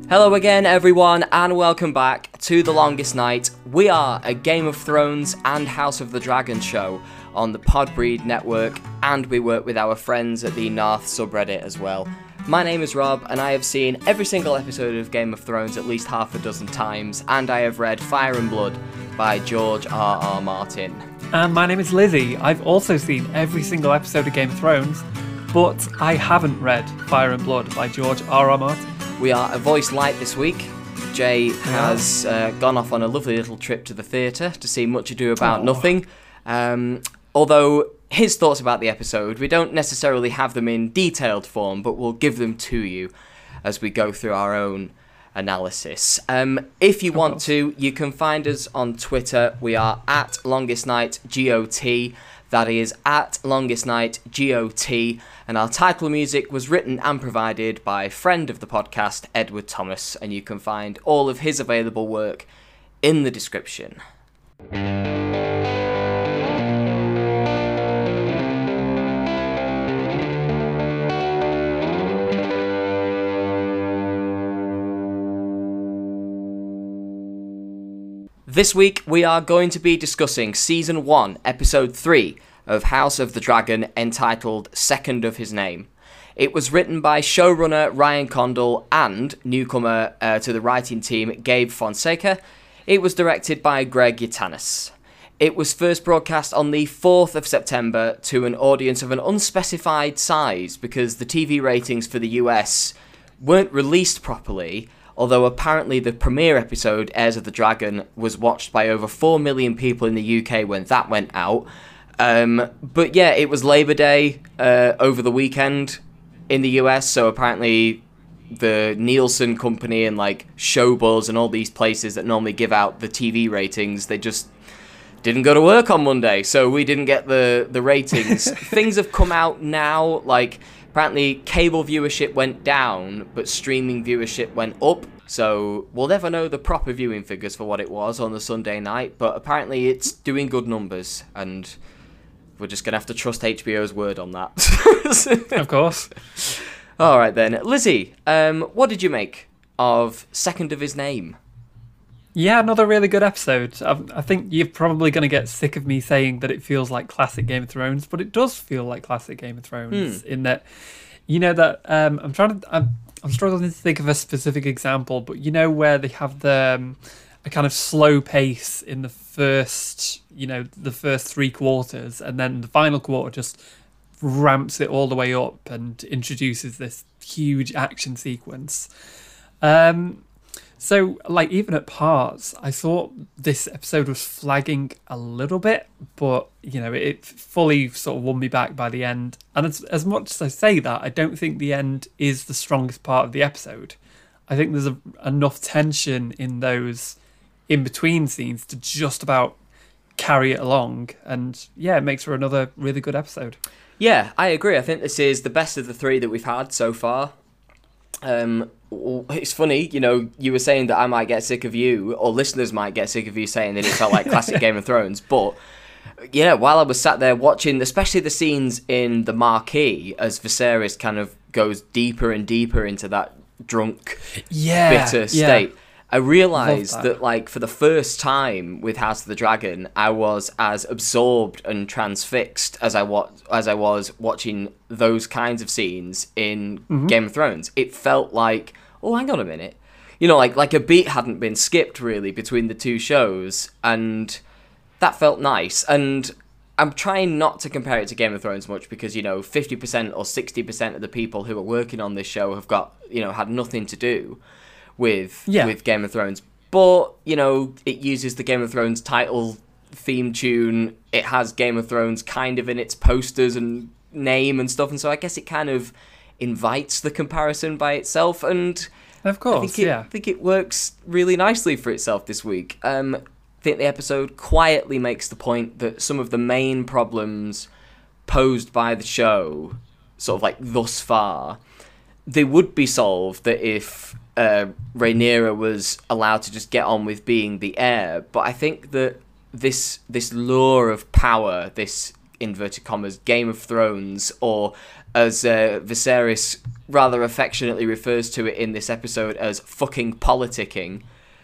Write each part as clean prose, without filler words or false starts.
Hello again, everyone, and welcome back to The Longest Night. We are a Game of Thrones and House of the Dragon show on the Podbreed network, and we work with our friends at the Narth subreddit as well. My name is Rob, and I have seen every single episode of Game of Thrones at least half a dozen times, and I have read Fire and Blood by George R.R. Martin. And my name is Lizzie. I've also seen every single episode of Game of Thrones, but I haven't read Fire and Blood by George R.R. Martin. We are a voice light this week. Jay has gone off on a lovely little trip to the theatre to see Much Ado About Nothing. Although his thoughts about the episode, we don't necessarily have them in detailed form, but we'll give them to you as we go through our own analysis. If you want to, you can find us on Twitter. We are at LongestNightGOT. That is at LongestNightGOT. And our title music was written and provided by friend of the podcast, Edward Thomas. And you can find all of his available work in the description. This week, we are going to be discussing Season 1, Episode 3 of House of the Dragon, entitled Second of His Name. It was written by showrunner Ryan Condal and newcomer to the writing team, Gabe Fonseca. It was directed by Greg Yaitanes. It was first broadcast on the 4th of September to an audience of an unspecified size because the TV ratings for the US weren't released properly, although apparently the premiere episode, Heirs of the Dragon, was watched by over 4 million people in the UK when that went out. But yeah, it was Labor Day over the weekend in the US, so apparently the Nielsen company and like Showbuzz and all these places that normally give out the TV ratings, they just didn't go to work on Monday, so we didn't get the ratings. Things have come out now, like apparently cable viewership went down, but streaming viewership went up. So we'll never know the proper viewing figures for what it was on the Sunday night, but apparently it's doing good numbers, and we're just going to have to trust HBO's word on that. Of course. All right then. Lizzie, what did you make of Second of His Name? Yeah, another really good episode. I think you're probably going to get sick of me saying that it feels like classic Game of Thrones, but it does feel like classic Game of Thrones in that, you know, that I'm struggling to think of a specific example, but you know where they have a kind of slow pace in the first three quarters, and then the final quarter just ramps it all the way up and introduces this huge action sequence. So, like, even at parts, I thought this episode was flagging a little bit, but, you know, it fully sort of won me back by the end. And as much as I say that, I don't think the end is the strongest part of the episode. I think there's enough tension in those in-between scenes to just about carry it along. And, yeah, it makes for another really good episode. Yeah, I agree. I think this is the best of the three that we've had so far. It's funny, you know, you were saying that I might get sick of you, or listeners might get sick of you saying that it felt like classic Game of Thrones, but yeah, while I was sat there watching, especially the scenes in the marquee, as Viserys kind of goes deeper and deeper into that drunk, bitter state, I realised that, like, for the first time with House of the Dragon, I was as absorbed and transfixed as I was watching those kinds of scenes in Game of Thrones. It felt like, oh, hang on a minute. You know, like a beat hadn't been skipped, really, between the two shows, and that felt nice. And I'm trying not to compare it to Game of Thrones much because, you know, 50% or 60% of the people who are working on this show have got, you know, had nothing to do with Game of Thrones. But, you know, it uses the Game of Thrones title theme tune. It has Game of Thrones kind of in its posters and name and stuff, and so I guess it kind of invites the comparison by itself, and of course, I think it works really nicely for itself this week. I think the episode quietly makes the point that some of the main problems posed by the show, sort of like thus far, they would be solved that if Rhaenyra was allowed to just get on with being the heir. But I think that this lure of power, this inverted commas Game of Thrones, or as Viserys rather affectionately refers to it in this episode as fucking politicking.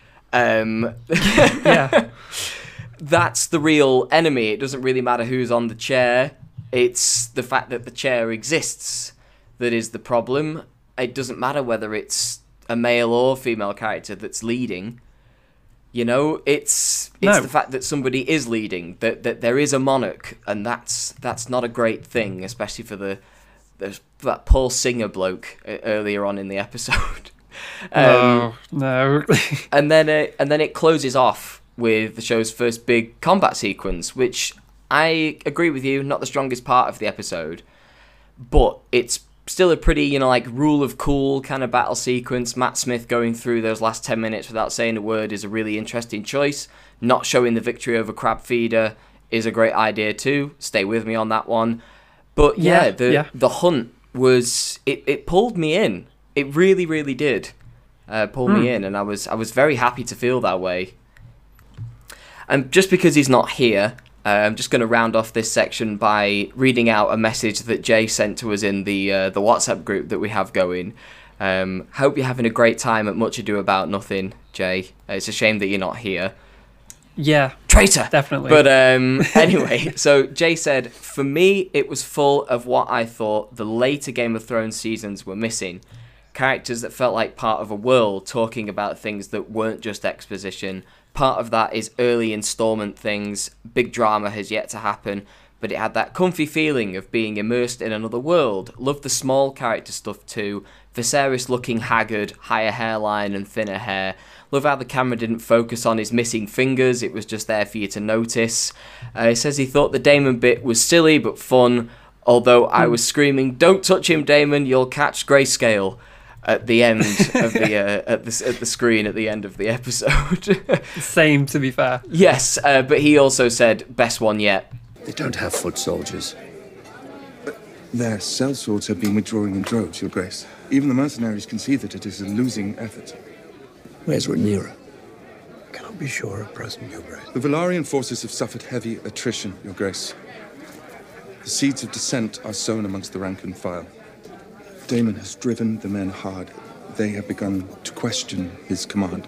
Yeah. That's the real enemy. It doesn't really matter who's on the chair. It's the fact that the chair exists that is the problem. It doesn't matter whether it's a male or female character that's leading. You know, it's the fact that somebody is leading, that there is a monarch, and that's not a great thing, especially for that Paul Singer bloke earlier on in the episode. No. and then it closes off with the show's first big combat sequence, which I agree with you, not the strongest part of the episode, but it's still a pretty, like, rule of cool kind of battle sequence. Matt Smith going through those last 10 minutes without saying a word is a really interesting choice. Not showing the victory over Crab Feeder is a great idea too. Stay with me on that one. But the hunt was, it pulled me in. It really, really did pull me in, and I was very happy to feel that way. And just because he's not here, I'm just going to round off this section by reading out a message that Jay sent to us in the WhatsApp group that we have going. Hope you're having a great time at Much Ado About Nothing, Jay. It's a shame that you're not here. Yeah. Traitor! Definitely. But anyway, so Jay said, for me, it was full of what I thought the later Game of Thrones seasons were missing. Characters that felt like part of a world, talking about things that weren't just exposition. Part of that is early installment things. Big drama has yet to happen, but it had that comfy feeling of being immersed in another world. Loved the small character stuff too. Viserys looking haggard, higher hairline and thinner hair. Love how the camera didn't focus on his missing fingers, it was just there for you to notice. He says he thought the Daemon bit was silly but fun, although I was screaming, "Don't touch him, Daemon, you'll catch grayscale," at the end of the at the screen at the end of the episode. Same, to be fair. Yes, but he also said best one yet. They don't have foot soldiers. But their sellswords have been withdrawing in droves, Your Grace. Even the mercenaries can see that it is a losing effort. Where's Rhaenyra? I cannot be sure at present, Your Grace. The Velaryon forces have suffered heavy attrition, Your Grace. The seeds of dissent are sown amongst the rank and file. Daemon has driven the men hard. They have begun to question his command.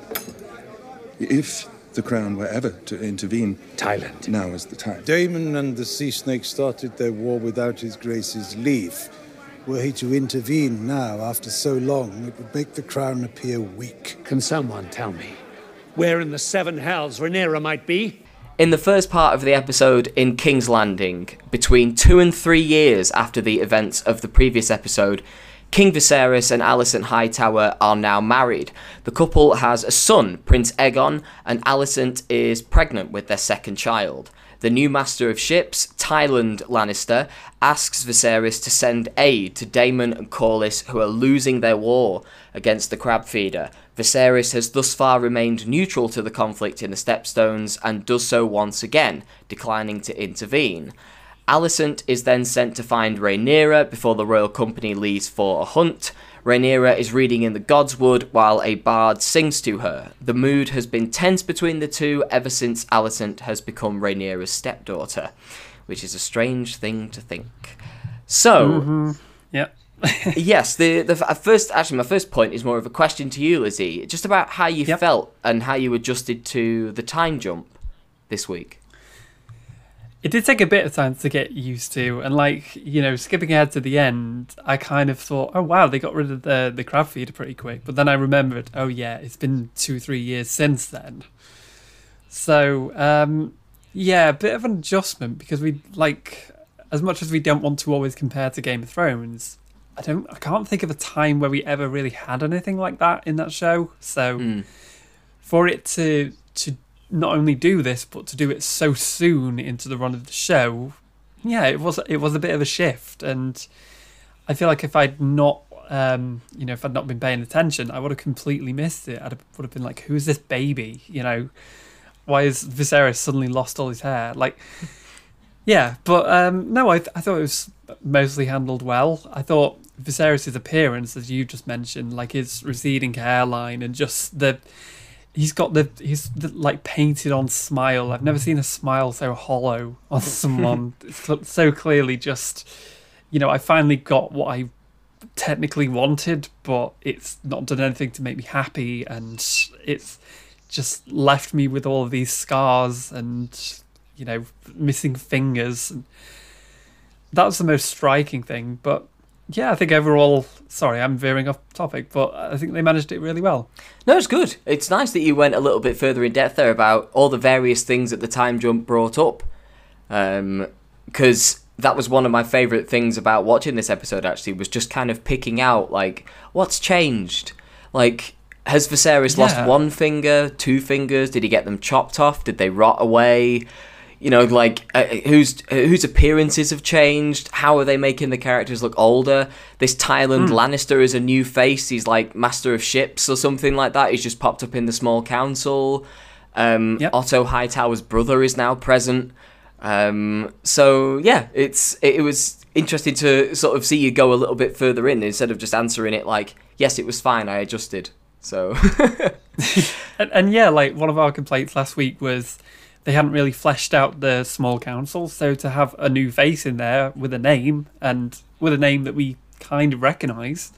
If the Crown were ever to intervene, Thailand. now is the time. Daemon and the Sea Snake started their war without his Grace's leave. Were he to intervene now, after so long, it would make the Crown appear weak. Can someone tell me where in the seven hells Rhaenyra might be? In the first part of the episode in King's Landing, between 2 and 3 years after the events of the previous episode, King Viserys and Alicent Hightower are now married. The couple has a son, Prince Aegon, and Alicent is pregnant with their second child. The new Master of Ships, Tywin Lannister, asks Viserys to send aid to Daemon and Corlys, who are losing their war against the Crab Feeder. Viserys has thus far remained neutral to the conflict in the Stepstones and does so once again, declining to intervene. Alicent is then sent to find Rhaenyra before the royal company leaves for a hunt. Rhaenyra is reading in the Godswood while a bard sings to her. The mood has been tense between the two ever since Alicent has become Rhaenyra's stepdaughter, which is a strange thing to think. So, Yep. yes, my first point is more of a question to you, Lizzie, just about how you felt and how you adjusted to the time jump this week. It did take a bit of time to get used to, and skipping ahead to the end, I kind of thought, oh wow, they got rid of the crab feeder pretty quick. But then I remembered, oh yeah, it's been 2-3 years since then. So a bit of an adjustment, because we as much as we don't want to always compare to Game of Thrones, I can't think of a time where we ever really had anything like that in that show. So for it to not only do this, but to do it so soon into the run of the show, it was a bit of a shift. And I feel like if I'd not been paying attention, I would have completely missed it. I would have been like, who's this baby? Why has Viserys suddenly lost all his hair? No, I thought it was mostly handled well. I thought Viserys' appearance, as you just mentioned, like his receding hairline and just he's the painted on smile. I've never seen a smile so hollow on someone. It's so clearly just, I finally got what I technically wanted, but it's not done anything to make me happy, and it's just left me with all of these scars and, you know, missing fingers. And that was the most striking thing. But yeah, I think overall, sorry, I'm veering off topic, but I think they managed it really well. No, it's good. It's nice that you went a little bit further in depth there about all the various things that the time jump brought up. Because that was one of my favourite things about watching this episode, actually, was just kind of picking out, like, what's changed? Like, has Viserys lost one finger, 2 fingers? Did he get them chopped off? Did they rot away? You know, like, whose appearances have changed? How are they making the characters look older? This Tywin Lannister is a new face. He's like Master of Ships or something like that. He's just popped up in the small council. Otto Hightower's brother is now present. So, yeah, it was interesting to sort of see you go a little bit further in instead of just answering it like, yes, it was fine, I adjusted. So, and yeah, like one of our complaints last week was they hadn't really fleshed out the small council, so to have a new face in there with a name and with a name that we kind of recognise,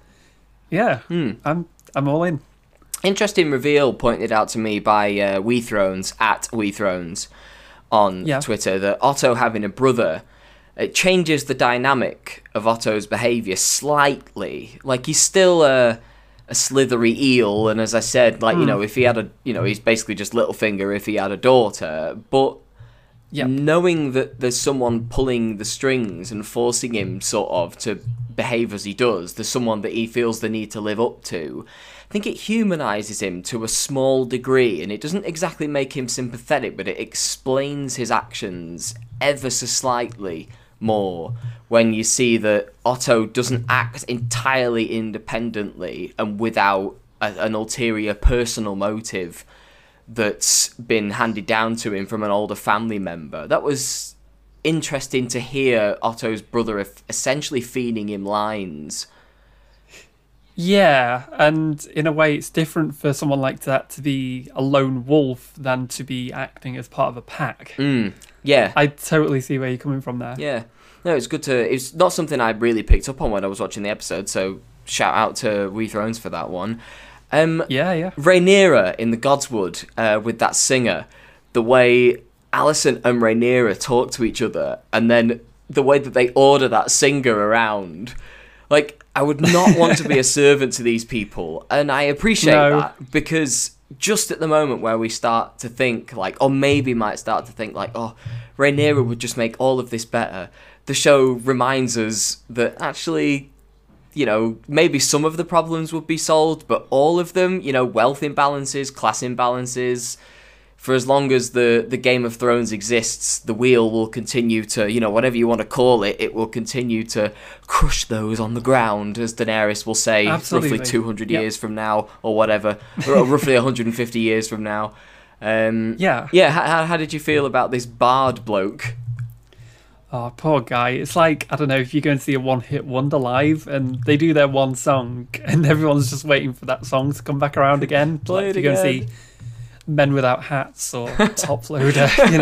I'm all in. Interesting reveal pointed out to me by WeThrones at WeThrones on Twitter that Otto having a brother, it changes the dynamic of Otto's behaviour slightly. Like, he's still a slithery eel, and as I said, like, you know, if he had he's basically just Littlefinger if he had a daughter, but knowing that there's someone pulling the strings and forcing him sort of to behave as he does, there's someone that he feels the need to live up to, I think it humanises him to a small degree, and it doesn't exactly make him sympathetic, but it explains his actions ever so slightly more when you see that Otto doesn't act entirely independently and without an ulterior personal motive that's been handed down to him from an older family member. That was interesting to hear Otto's brother essentially feeding him lines. Yeah, and in a way it's different for someone like that to be a lone wolf than to be acting as part of a pack. Yeah. I totally see where you're coming from there. Yeah. No, it's good to... It's not something I really picked up on when I was watching the episode, so shout out to WeThrones for that one. Rhaenyra in the Godswood with that singer, the way Alicent and Rhaenyra talk to each other, and then the way that they order that singer around. Like, I would not want to be a servant to these people, and I appreciate that, because just at the moment where we start to think, like, or maybe might start to think, like, oh, Rhaenyra would just make all of this better, the show reminds us that actually, you know, maybe some of the problems would be solved, but all of them, you know, wealth imbalances, class imbalances, for as long as the Game of Thrones exists, the wheel will continue to, you know, whatever you want to call it, it will continue to crush those on the ground, as Daenerys will say, roughly 200 years from now, or whatever, or roughly 150 years from now. How did you feel about this Bard bloke? Oh, poor guy. It's like, I don't know, if you go and see a one-hit wonder live and they do their one song and everyone's just waiting for that song to come back around again. Play it again. Go and see Men Without Hats or Top Loader, you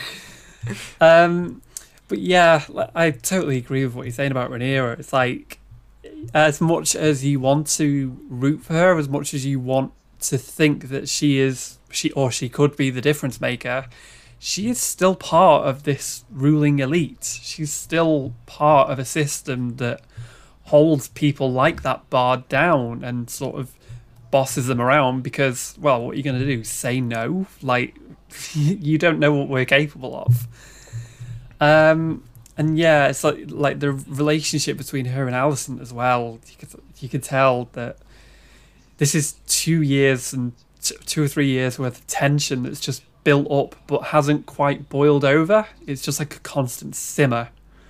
know. But yeah, I totally agree with what you're saying about Rhaenyra. It's like, as much as you want to root for her, as much as you want to think that she could be the difference maker, she is still part of this ruling elite. She's still part of a system that holds people like that Bard down and sort of bosses them around because, well, what are you going to do? Say no? Like, you don't know what we're capable of. And yeah, it's like the relationship between her and Alicent as well. You could tell that this is 2 years and 2 or 3 years worth of tension that's just built up but hasn't quite boiled over. It's just like a constant simmer.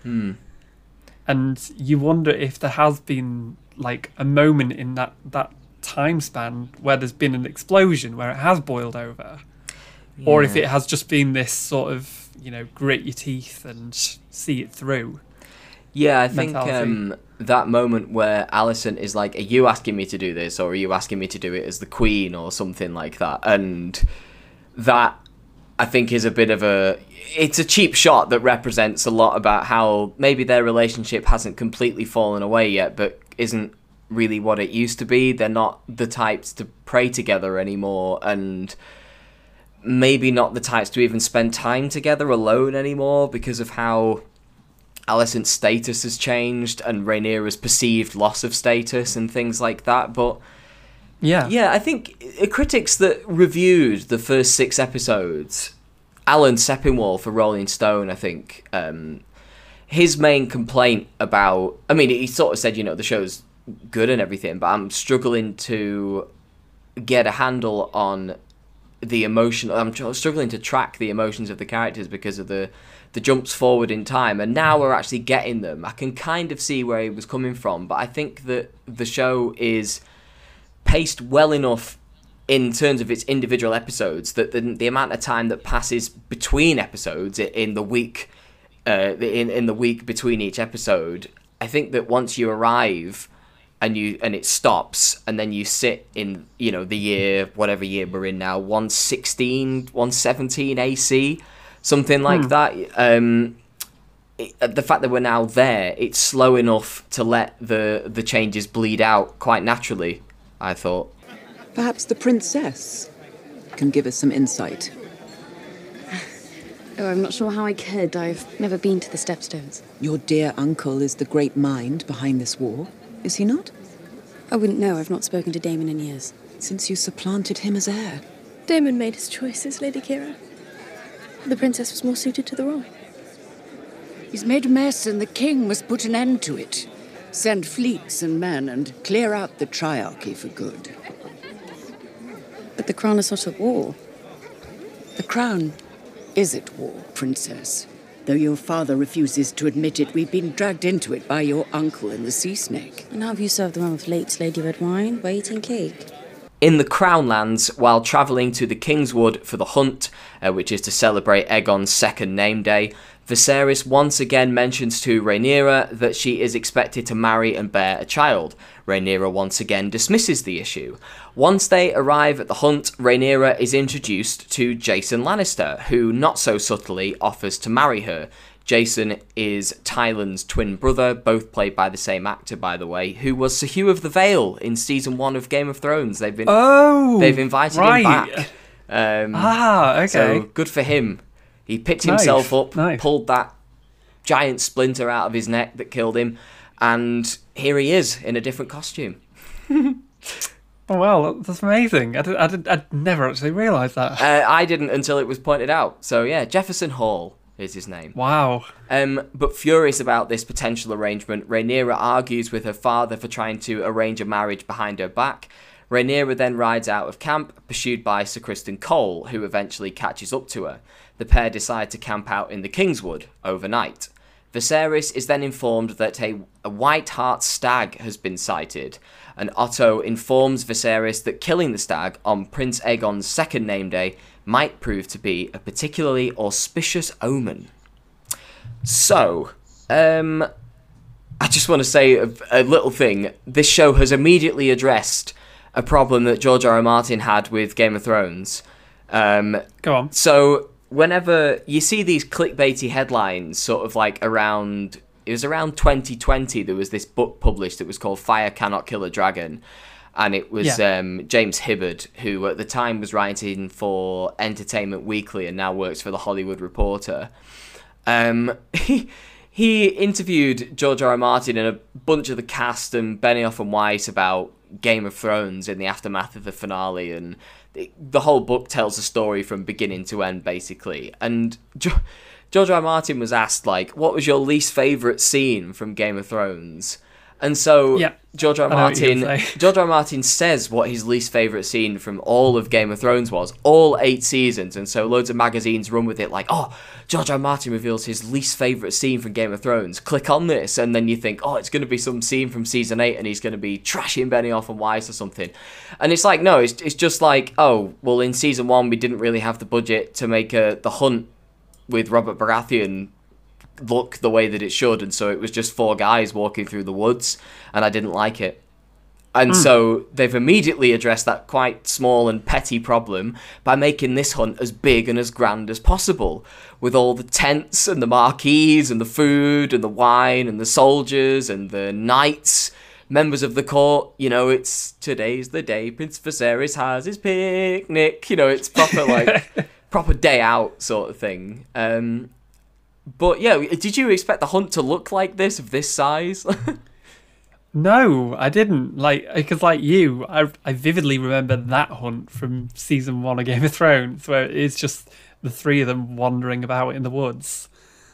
And you wonder if there has been like a moment in that time span where there's been an explosion where it has boiled over, or if it has just been this sort of, you know, grit your teeth and see it through. Yeah, I think that moment where Alicent is like, are you asking me to do this, or are you asking me to do it as the queen, or something like that? And that, I think, is a bit of it's a cheap shot that represents a lot about how maybe their relationship hasn't completely fallen away yet, but isn't really what it used to be. They're not the types to pray together anymore, and maybe not the types to even spend time together alone anymore because of how Alicent's status has changed and Rhaenyra's perceived loss of status and things like that. But yeah, I think critics that reviewed the first 6 episodes, Alan Sepinwall for Rolling Stone, I think, his main complaint about, I mean, he sort of said, the show's good and everything, but I'm struggling to get a handle on the emotion. I'm struggling to track the emotions of the characters because of the jumps forward in time, and now we're actually getting them. I can kind of see where he was coming from, but I think that the show is paced well enough in terms of its individual episodes that the amount of time that passes between episodes in the week in the week between each episode, I think that once you arrive and it stops, and then you sit in the year, whatever year we're in now, 116, 117 AC, something like that. The fact that we're now there, it's slow enough to let the changes bleed out quite naturally, I thought. Perhaps the princess can give us some insight. Oh, I'm not sure how I could. I've never been to the Stepstones. Your dear uncle is the great mind behind this war, is he not? I wouldn't know. I've not spoken to Daemon in years. Since you supplanted him as heir. Daemon made his choices, Lady Kira. The princess was more suited to the role. He's made a mess, and the king must put an end to it. Send fleets and men and clear out the Triarchy for good. But the crown is not at war. The crown is at war, Princess. Though your father refuses to admit it, we've been dragged into it by your uncle and the Sea Snake. And how have you served the rum of late Lady Red Wine by eating cake? In the Crownlands, while travelling to the Kingswood for the hunt, which is to celebrate Aegon's second name day, Viserys once again mentions to Rhaenyra that she is expected to marry and bear a child. Rhaenyra once again dismisses the issue. Once they arrive at the hunt, Rhaenyra is introduced to Jason Lannister, who not so subtly offers to marry her. Jason is Tyland's twin brother, both played by the same actor, by the way, who was Sir Hugh of the Vale in season 1 of Game of Thrones. They've invited him back. Okay. So good for him. He picked himself up, pulled that giant splinter out of his neck that killed him, and here he is in a different costume. Oh, well, that's amazing. I'd never actually realised that. I didn't until it was pointed out. So yeah, Jefferson Hall is his name. Wow. But furious about this potential arrangement, Rhaenyra argues with her father for trying to arrange a marriage behind her back. Rhaenyra then rides out of camp, pursued by Sir Criston Cole, who eventually catches up to her. The pair decide to camp out in the Kingswood overnight. Viserys is then informed that a White Hart stag has been sighted, and Otto informs Viserys that killing the stag on Prince Aegon's second name day might prove to be a particularly auspicious omen. So, I just want to say a little thing. This show has immediately addressed a problem that George R.R. Martin had with Game of Thrones. Go on. So, whenever you see these clickbaity headlines, sort of like around 2020, there was this book published that was called Fire Cannot Kill a Dragon. And it was James Hibbard, who at the time was writing for Entertainment Weekly and now works for The Hollywood Reporter. He interviewed George R.R. Martin and a bunch of the cast and Benioff and Weiss about Game of Thrones in the aftermath of the finale, and the whole book tells a story from beginning to end, basically. And George R.R. Martin was asked, like, what was your least favourite scene from Game of Thrones? And so George R. R. Martin says what his least favourite scene from all of Game of Thrones was, all 8 seasons, and so loads of magazines run with it like, oh, George R. R. Martin reveals his least favourite scene from Game of Thrones, click on this, and then you think, oh, it's going to be some scene from season 8 and he's going to be trashing Benioff and Weiss or something. And it's like, no, it's just like, oh, well, in season 1 we didn't really have the budget to make The Hunt with Robert Baratheon look the way that it should, and so it was just 4 guys walking through the woods, and I didn't like it. And so they've immediately addressed that quite small and petty problem by making this hunt as big and as grand as possible, with all the tents and the marquees and the food and the wine and the soldiers and the knights members of the court, it's today's the day Prince Viserys has his picnic. It's proper like proper day out sort of thing. But yeah, did you expect the hunt to look like this, of this size? No, I didn't. Because like you, I vividly remember that hunt from season 1 of Game of Thrones, where it's just the three of them wandering about in the woods.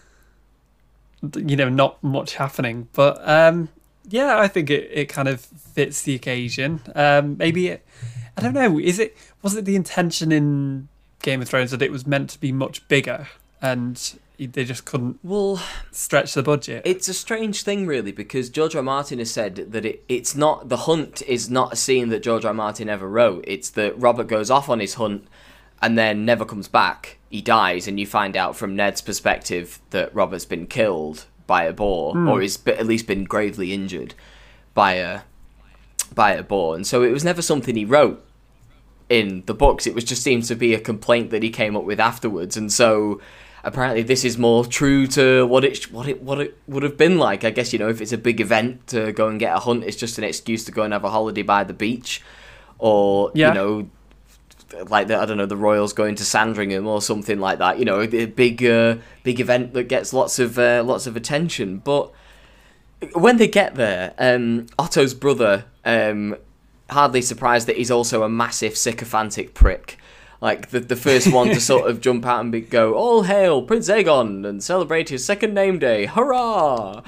Not much happening. But yeah, I think it kind of fits the occasion. Maybe I don't know. Was it the intention in Game of Thrones that it was meant to be much bigger, and they just couldn't stretch the budget? It's a strange thing, really, because George R. R. Martin has said that it's not, the hunt is not a scene that George R. R. Martin ever wrote. It's that Robert goes off on his hunt and then never comes back. He dies, and you find out from Ned's perspective that Robert's been killed by a boar, or is at least been gravely injured by a boar. And so it was never something he wrote in the books. It was just seems to be a complaint that he came up with afterwards. And so apparently this is more true to what it would have been like. I guess, if it's a big event to go and get a hunt, it's just an excuse to go and have a holiday by the beach, or like the Royals going to Sandringham or something like that. A big event that gets lots of attention. But when they get there, Otto's brother, hardly surprised that he's also a massive sycophantic prick. Like the first one to sort of jump out and go, "All hail Prince Aegon," and celebrate his second name day, hurrah!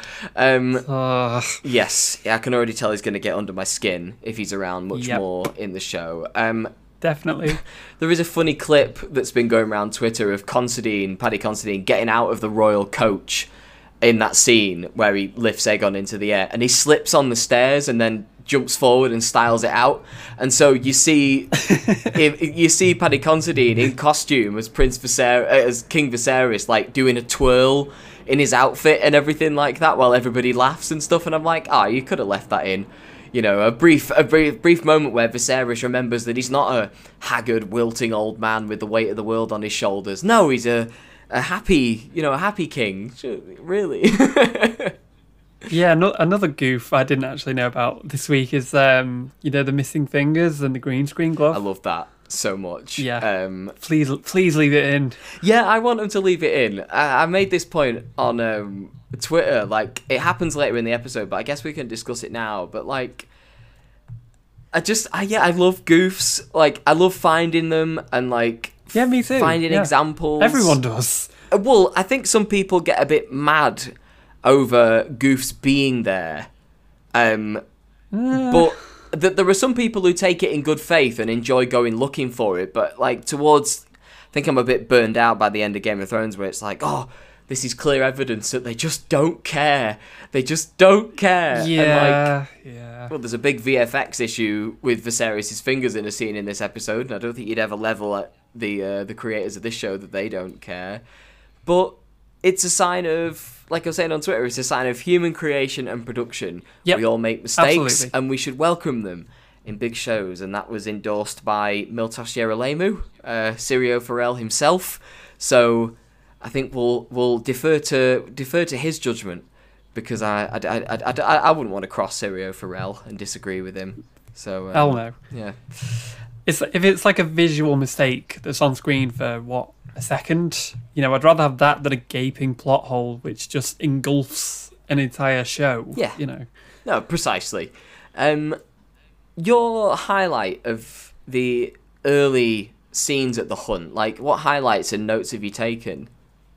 Yes, I can already tell he's going to get under my skin if he's around much more in the show. Definitely. There is a funny clip that's been going around Twitter of Paddy Considine, getting out of the royal coach in that scene where he lifts Aegon into the air, and he slips on the stairs and then jumps forward and styles it out. And so you see Paddy Considine in costume as as King Viserys, like doing a twirl in his outfit and everything like that, while everybody laughs and stuff. And I'm like, you could have left that in. A brief moment where Viserys remembers that he's not a haggard, wilting old man with the weight of the world on his shoulders. No, he's a happy king. Really. Yeah, another goof I didn't actually know about this week is the missing fingers and the green screen glove. I love that so much. Yeah. Please leave it in. Yeah, I want them to leave it in. I made this point on Twitter. Like, it happens later in the episode, but I guess we can discuss it now. But like, I love goofs. Like, I love finding them and like, me too. Finding examples. Everyone does. Well, I think some people get a bit mad over goofs being there, but there are some people who take it in good faith and enjoy going looking for it. But like I think I'm a bit burned out by the end of Game of Thrones, where it's like, this is clear evidence that they just don't care. They just don't care. Yeah, Well, there's a big VFX issue with Viserys' fingers in a scene in this episode, and I don't think you'd ever level at the creators of this show that they don't care. But it's a sign of, like I was saying on Twitter, it's a sign of human creation and production. Yep. We all make mistakes, Absolutely. and we should welcome them in big shows. And that was endorsed by Miltos Yerolemu, Syrio Forel himself. So I think we'll defer to his judgment, because I wouldn't want to cross Syrio Forel and disagree with him. So hell no. Yeah. If it's like a visual mistake that's on screen for a second, I'd rather have that than a gaping plot hole which just engulfs an entire show. Yeah. No, precisely. Your highlight of the early scenes at the hunt, like what highlights and notes have you taken?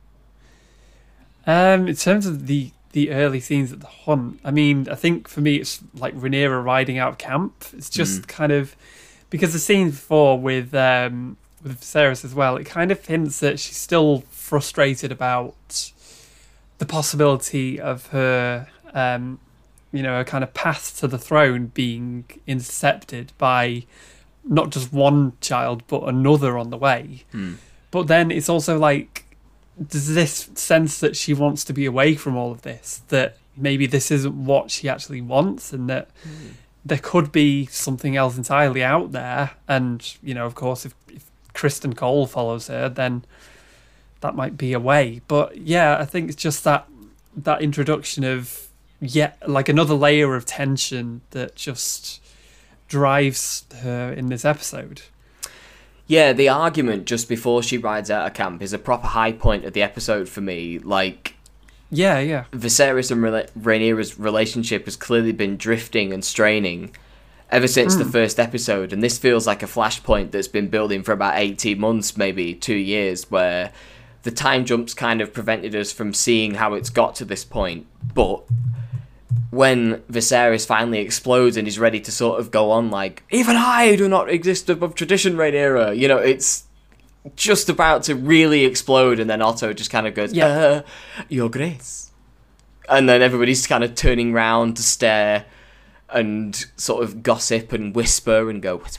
In terms of the early scenes at the hunt, I mean, I think for me it's like Rhaenyra riding out of camp. It's just kind of, because the scene before with Viserys as well, it kind of hints that she's still frustrated about the possibility of her, her kind of path to the throne being intercepted by not just one child, but another on the way. But then it's also like, there's this sense that she wants to be away from all of this, that maybe this isn't what she actually wants, and that there could be something else entirely out there. And, of course, if Kristen Cole follows her, then that might be a way. But yeah, I think it's just that introduction of like another layer of tension that just drives her in this episode. Yeah, the argument just before she rides out of camp is a proper high point of the episode for me. Like, yeah. Viserys and Rhaenyra's relationship has clearly been drifting and straining ever since the first episode, and this feels like a flashpoint that's been building for about 18 months, maybe 2 years, where the time jumps kind of prevented us from seeing how it's got to this point. But when Viserys finally explodes and is ready to sort of go on like, even I do not exist above tradition, Rhaenyra, you know, it's just about to really explode, and then Otto just kind of goes, Your Grace. And then everybody's kind of turning round to stare and sort of gossip and whisper and go,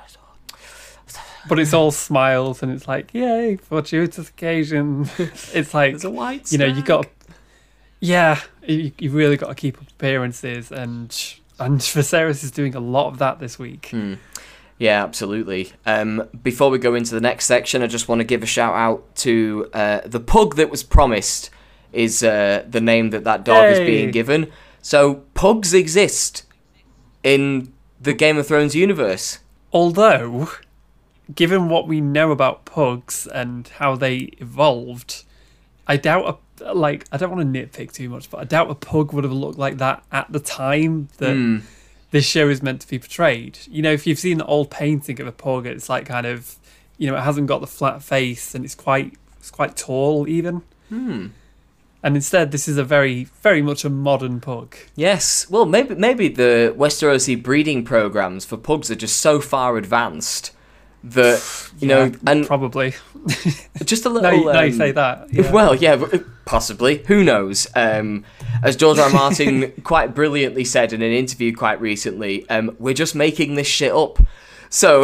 but it's all smiles, and it's like, yay, fortuitous occasion. It's like, there's a white you know, you got, you've really got to keep up appearances, and Viserys is doing a lot of that this week. Yeah, absolutely. Before we go into the next section, I just want to give a shout out to the pug that was promised is the name that dog is being given. So pugs exist in the Game of Thrones universe. Although, given what we know about pugs and how they evolved, I doubt I don't want to nitpick too much, but I doubt a pug would have looked like that at the time that this show is meant to be portrayed. You know, if you've seen the old painting of a pug, it's like kind of, you know, it hasn't got the flat face, and it's quite tall even. And instead, this is a very, very much a modern pug. Yes. Well, maybe the Westerosi breeding programs for pugs are just so far advanced that, you know, and probably just a little. Now you say that. Yeah. Well, yeah, possibly. Who knows? As George R. R. Martin quite brilliantly said in an interview quite recently, we're just making this shit up. So,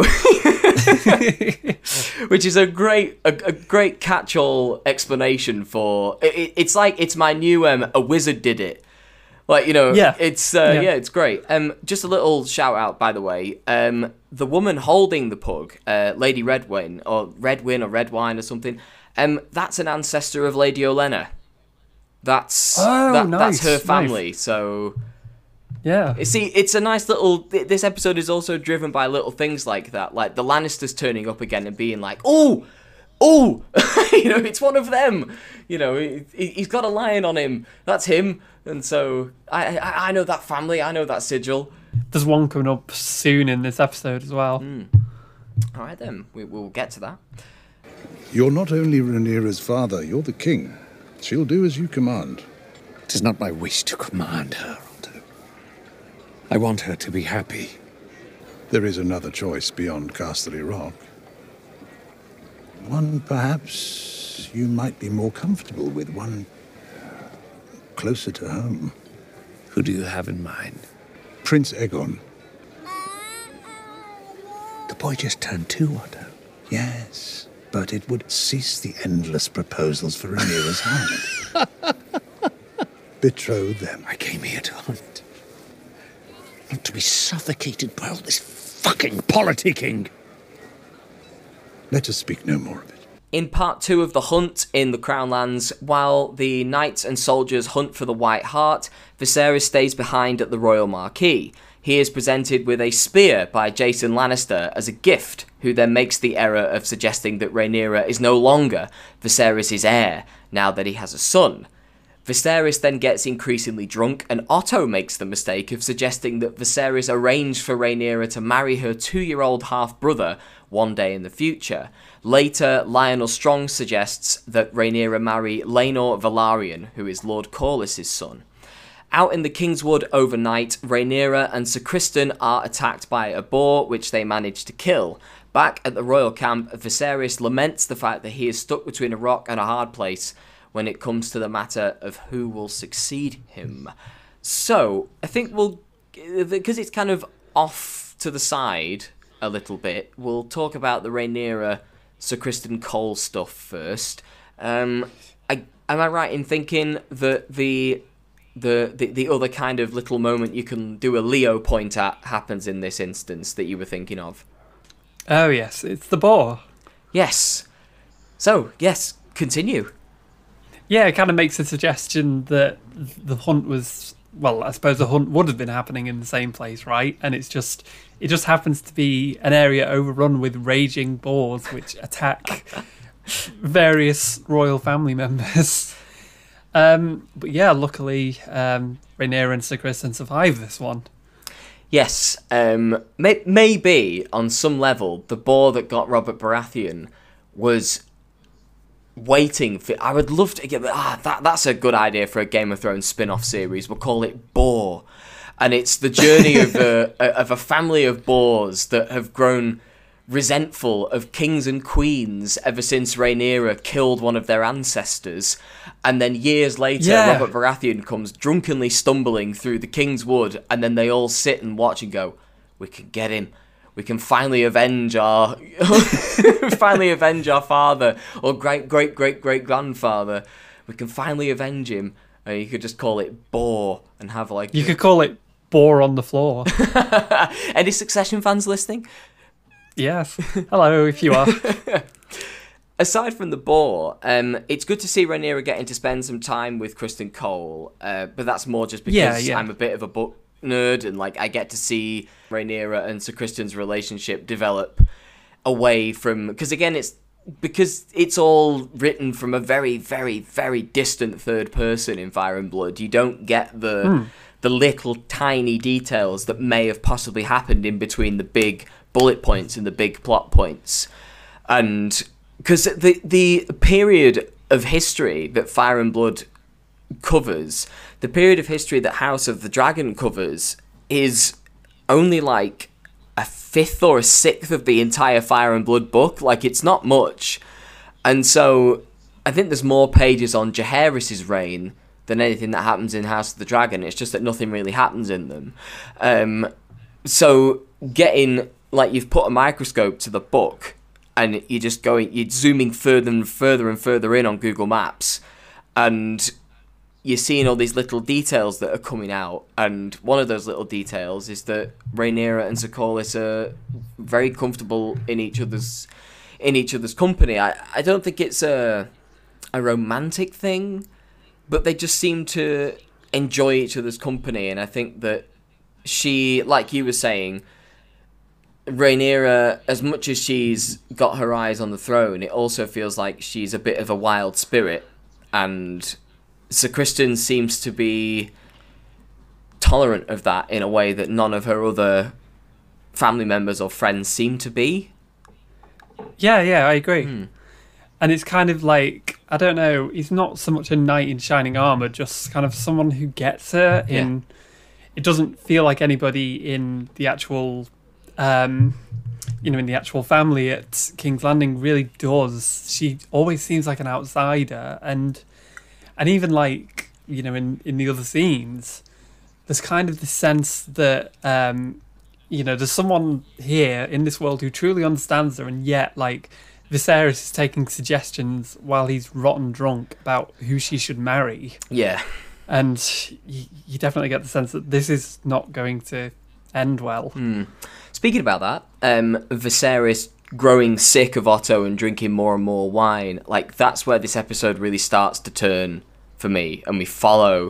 which is a great catch-all explanation for it's like it's my new a wizard did it, like, you know. It's it's great. Just a little shout out, by the way. The woman holding the pug, Lady Redwyn or Redwine or something. That's an ancestor of Lady Olenna. That's her family. Nice. So. Yeah. See, it's a nice little... This episode is also driven by little things like that. Like the Lannisters turning up again and being like, oh! You know, it's one of them. You know, he's got a lion on him. That's him. And so, I know that family. I know that sigil. There's one coming up soon in this episode as well. All right, then. We'll get to that. You're not only Rhaenyra's father, you're the king. She'll do as you command. It is not my wish to command her. I want her to be happy. There is another choice beyond Casterly Rock. One perhaps you might be more comfortable with, one closer to home. Who do you have in mind? Prince Aegon. The boy just turned 2, Otto. Yes, but it would cease the endless proposals for Rhaenyra's hand. Betroth them. I came here to hunt. Not to be suffocated by all this fucking politicking. Let us speak no more of it. In part 2 of the hunt in the Crown Lands, while the knights and soldiers hunt for the White Hart, Viserys stays behind at the Royal Marquee. He is presented with a spear by Jason Lannister as a gift, who then makes the error of suggesting that Rhaenyra is no longer Viserys' heir, now that he has a son. Viserys then gets increasingly drunk, and Otto makes the mistake of suggesting that Viserys arranged for Rhaenyra to marry her 2-year-old half-brother one day in the future. Later, Lionel Strong suggests that Rhaenyra marry Laenor Velaryon, who is Lord Corlys' son. Out in the Kingswood overnight, Rhaenyra and Sir Criston are attacked by a boar, which they manage to kill. Back at the royal camp, Viserys laments the fact that he is stuck between a rock and a hard place when it comes to the matter of who will succeed him. So, I think because it's kind of off to the side a little bit, we'll talk about the Rhaenyra Sir Criston Cole stuff first. Am I right in thinking that the other kind of little moment you can do a Leo point at happens in this instance that you were thinking of? Oh yes, it's the boar. Yes. So, yes, continue. Yeah, it kind of makes a suggestion that the hunt was well, I suppose the hunt would have been happening in the same place, right? And it just happens to be an area overrun with raging boars which attack various royal family members. But yeah, luckily, Rhaenyra and Sir Criston survive this one. Yes, maybe on some level, the boar that got Robert Baratheon was waiting for... I would love to get... that's a good idea for a Game of Thrones spin-off series. We'll call it Boar. And it's the journey of a family of boars that have grown resentful of kings and queens ever since Rhaenyra killed one of their ancestors. And then years later, Robert Baratheon comes drunkenly stumbling through the King's Wood, and then they all sit and watch and go, we can get him. We can finally avenge our father or great-great-great-great-grandfather. We can finally avenge him. And you could just call it Boar and have like... You could call it Boar on the Floor. Any Succession fans listening? Yes. Hello, if you are. Aside from the boar, it's good to see Rhaenyra getting to spend some time with Criston Cole, but that's more just because I'm a bit of a book nerd and like I get to see Rhaenyra and Sir Criston's relationship develop away from... Because again, it's all written from a very, very, very distant third person in Fire and Blood. You don't get the little tiny details that may have possibly happened in between the big bullet points and the big plot points. And because the period of history that Fire and Blood covers, the period of history that House of the Dragon covers, is only like a fifth or a sixth of the entire Fire and Blood book. Like, it's not much. And so I think there's more pages on Jaehaerys' reign than anything that happens in House of the Dragon. It's just that nothing really happens in them. So getting... Like, you've put a microscope to the book and you're zooming further and further and further in on Google Maps, and you're seeing all these little details that are coming out. And one of those little details is that Rhaenyra and Sir Corlys are very comfortable in each other's company. I don't think it's a romantic thing, but they just seem to enjoy each other's company. And I think that she, like you were saying, Rhaenyra, as much as she's got her eyes on the throne, it also feels like she's a bit of a wild spirit, and Sir Criston seems to be tolerant of that in a way that none of her other family members or friends seem to be. Yeah, I agree. And it's kind of like, I don't know, he's not so much a knight in shining armour, just kind of someone who gets her in... Yeah. It doesn't feel like anybody in the actual... in the actual family at King's Landing really does. She always seems like an outsider, and even like, in the other scenes, there's kind of the sense that there's someone here in this world who truly understands her, and yet like Viserys is taking suggestions while he's rotten drunk about who she should marry. Yeah, and you definitely get the sense that this is not going to end well. Speaking about that, Viserys growing sick of Otto and drinking more and more wine, like that's where this episode really starts to turn for me, and we follow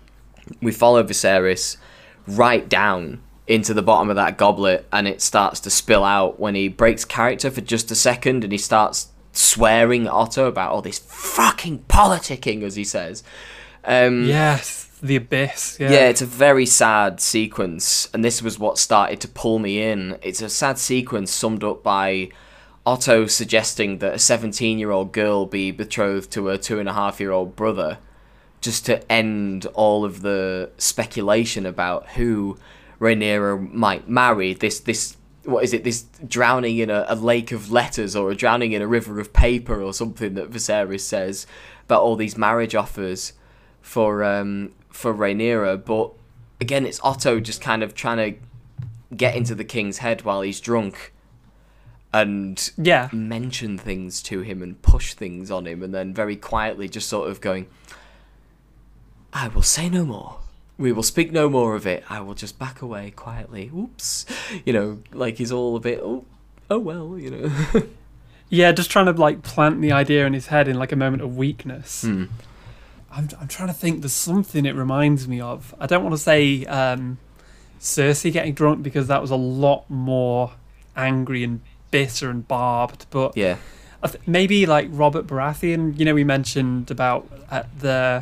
Viserys right down into the bottom of that goblet, and it starts to spill out when he breaks character for just a second and he starts swearing at Otto about all this fucking politicking, as he says. Yes. The abyss. Yeah, it's a very sad sequence, and this was what started to pull me in. It's a sad sequence summed up by Otto suggesting that a 17-year-old girl be betrothed to a 2.5-year-old brother, just to end all of the speculation about who Rhaenyra might marry. This what is it? This drowning in a lake of letters, or a drowning in a river of paper, or something that Viserys says about all these marriage offers for Rhaenyra. But again, it's Otto just kind of trying to get into the king's head while he's drunk and mention things to him and push things on him, and then very quietly just sort of going, I will say no more. We will speak no more of it. I will just back away quietly. Oops. Like he's all a bit, oh well, Yeah, just trying to like plant the idea in his head in like a moment of weakness. I'm trying to think. There's something it reminds me of. I don't want to say Cersei getting drunk, because that was a lot more angry and bitter and barbed. But Yeah. maybe like Robert Baratheon. You know, we mentioned about at the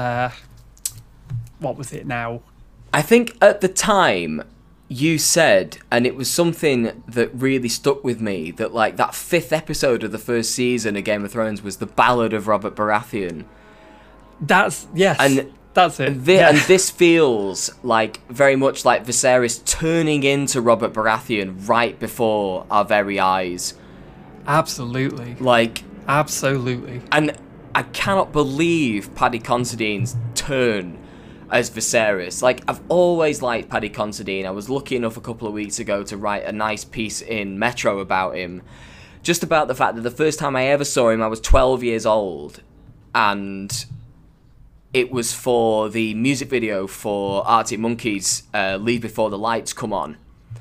what was it now? I think at the time you said, and it was something that really stuck with me, that like that 5th episode of the first season of Game of Thrones was the Ballad of Robert Baratheon. That's yes, and that's it. And this feels like very much like Viserys turning into Robert Baratheon right before our very eyes. Absolutely. Like, absolutely. And I cannot believe Paddy Considine's turn as Viserys. Like, I've always liked Paddy Considine. I was lucky enough a couple of weeks ago to write a nice piece in Metro about him. Just about the fact that the first time I ever saw him, I was 12 years old. And it was for the music video for Arctic Monkeys' Leave Before the Lights Come On.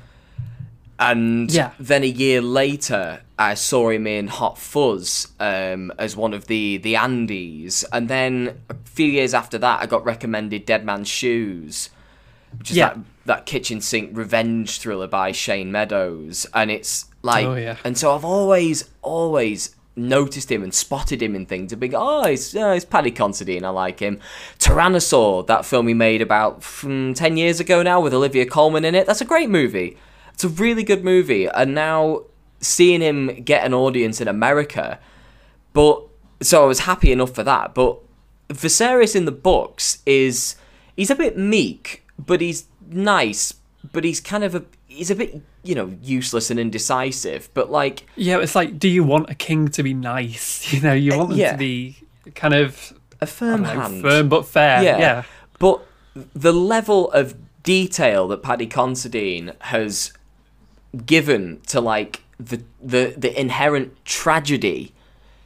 And then a year later, I saw him in Hot Fuzz as one of the Andes. And then a few years after that, I got recommended Dead Man's Shoes, which is that kitchen sink revenge thriller by Shane Meadows. And it's like, and so I've always noticed him and spotted him in things and been, it's Paddy Considine, I like him. Tyrannosaur, that film he made about 10 years ago now with Olivia Colman in it, that's a great movie. It's a really good movie, and now seeing him get an audience in America, so I was happy enough for that. But Viserys in the books he's a bit meek, but he's nice, but he's a bit, useless and indecisive. But like, it's like, do you want a king to be nice? You want them to be kind of a firm hand, firm but fair. Yeah. But the level of detail that Paddy Considine has given to like the inherent tragedy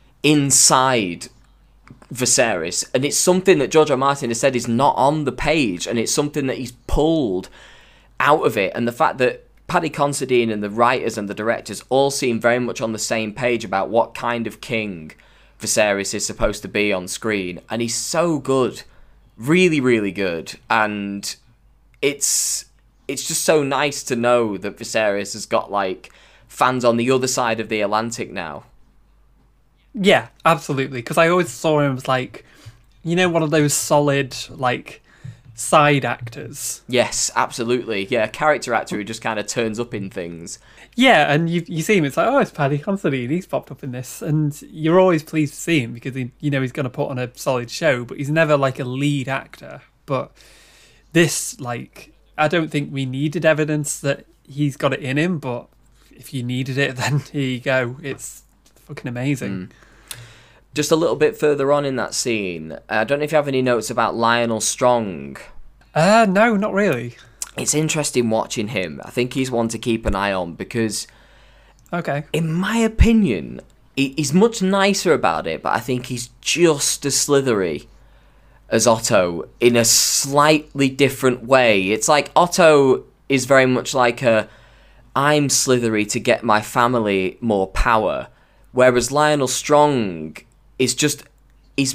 inside Viserys, and it's something that George R. Martin has said is not on the page, and it's something that he's pulled out of it. And the fact that Paddy Considine and the writers and the directors all seem very much on the same page about what kind of king Viserys is supposed to be on screen, and he's so good, really, really good. And it's just so nice to know that Viserys has got like fans on the other side of the Atlantic now. Yeah, absolutely. Because I always saw him as like, one of those solid like side actors. Yes, absolutely. Yeah, character actor who just kind of turns up in things. Yeah, and you see him, it's like, it's Paddy Considine, he's popped up in this, and you're always pleased to see him because he's going to put on a solid show, but he's never like a lead actor. But this, like, I don't think we needed evidence that he's got it in him, but if you needed it, then here you go. It's fucking amazing. Just a little bit further on in that scene, I don't know if you have any notes about Lionel Strong. No, not really. It's interesting watching him. I think he's one to keep an eye on because, in my opinion, he's much nicer about it, but I think he's just as slithery as Otto in a slightly different way. It's like Otto is very much like I'm slithery to get my family more power, whereas Lionel Strong is just he's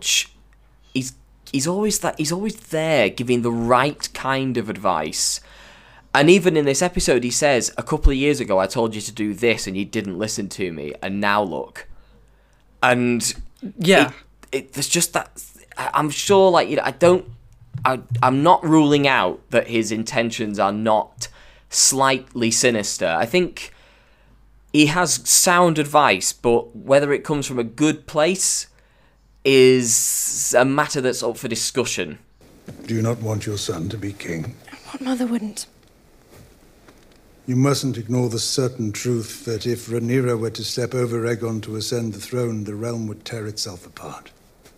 always there giving the right kind of advice. And even in this episode he says, a couple of years ago I told you to do this and you didn't listen to me, and now look. And there's just that. I'm sure, like, I'm not ruling out that his intentions are not slightly sinister. I think he has sound advice, but whether it comes from a good place is a matter that's up for discussion. Do you not want your son to be king? What mother wouldn't? You mustn't ignore the certain truth that if Rhaenyra were to step over Aegon to ascend the throne, the realm would tear itself apart.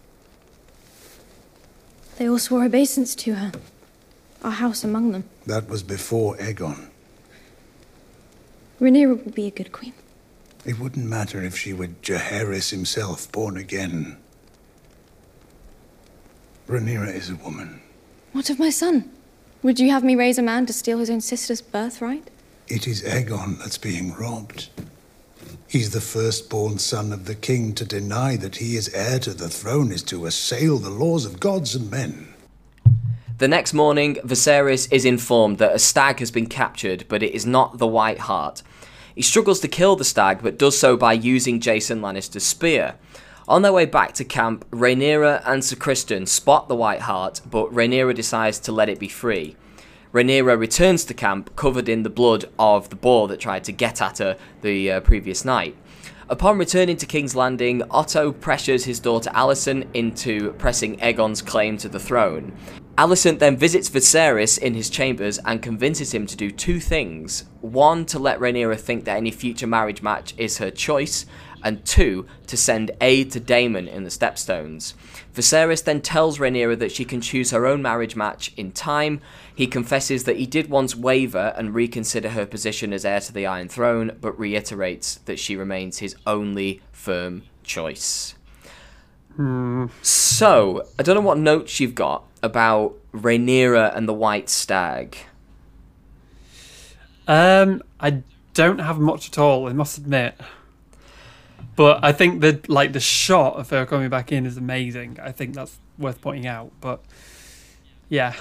They all swore obeisance to her. Our house among them. That was before Aegon. Rhaenyra will be a good queen. It wouldn't matter if she were Jaehaerys himself, born again. Rhaenyra is a woman. What of my son? Would you have me raise a man to steal his own sister's birthright? It is Aegon that's being robbed. He's the firstborn son of the king. To deny that he is heir to the throne is to assail the laws of gods and men. The next morning, Viserys is informed that a stag has been captured, but it is not the White Hart. He struggles to kill the stag, but does so by using Jason Lannister's spear. On their way back to camp, Rhaenyra and Sir Criston spot the White Hart, but Rhaenyra decides to let it be free. Rhaenyra returns to camp, covered in the blood of the boar that tried to get at her the previous night. Upon returning to King's Landing, Otto pressures his daughter Alicent into pressing Aegon's claim to the throne. Alicent then visits Viserys in his chambers and convinces him to do two things. One, to let Rhaenyra think that any future marriage match is her choice, and two, to send aid to Daemon in the Stepstones. Viserys then tells Rhaenyra that she can choose her own marriage match in time. He confesses that he did once waver and reconsider her position as heir to the Iron Throne, but reiterates that she remains his only firm choice. So, I don't know what notes you've got about Rhaenyra and the White Stag. I don't have much at all, I must admit. But I think that the shot of her coming back in is amazing. I think that's worth pointing out. But yeah.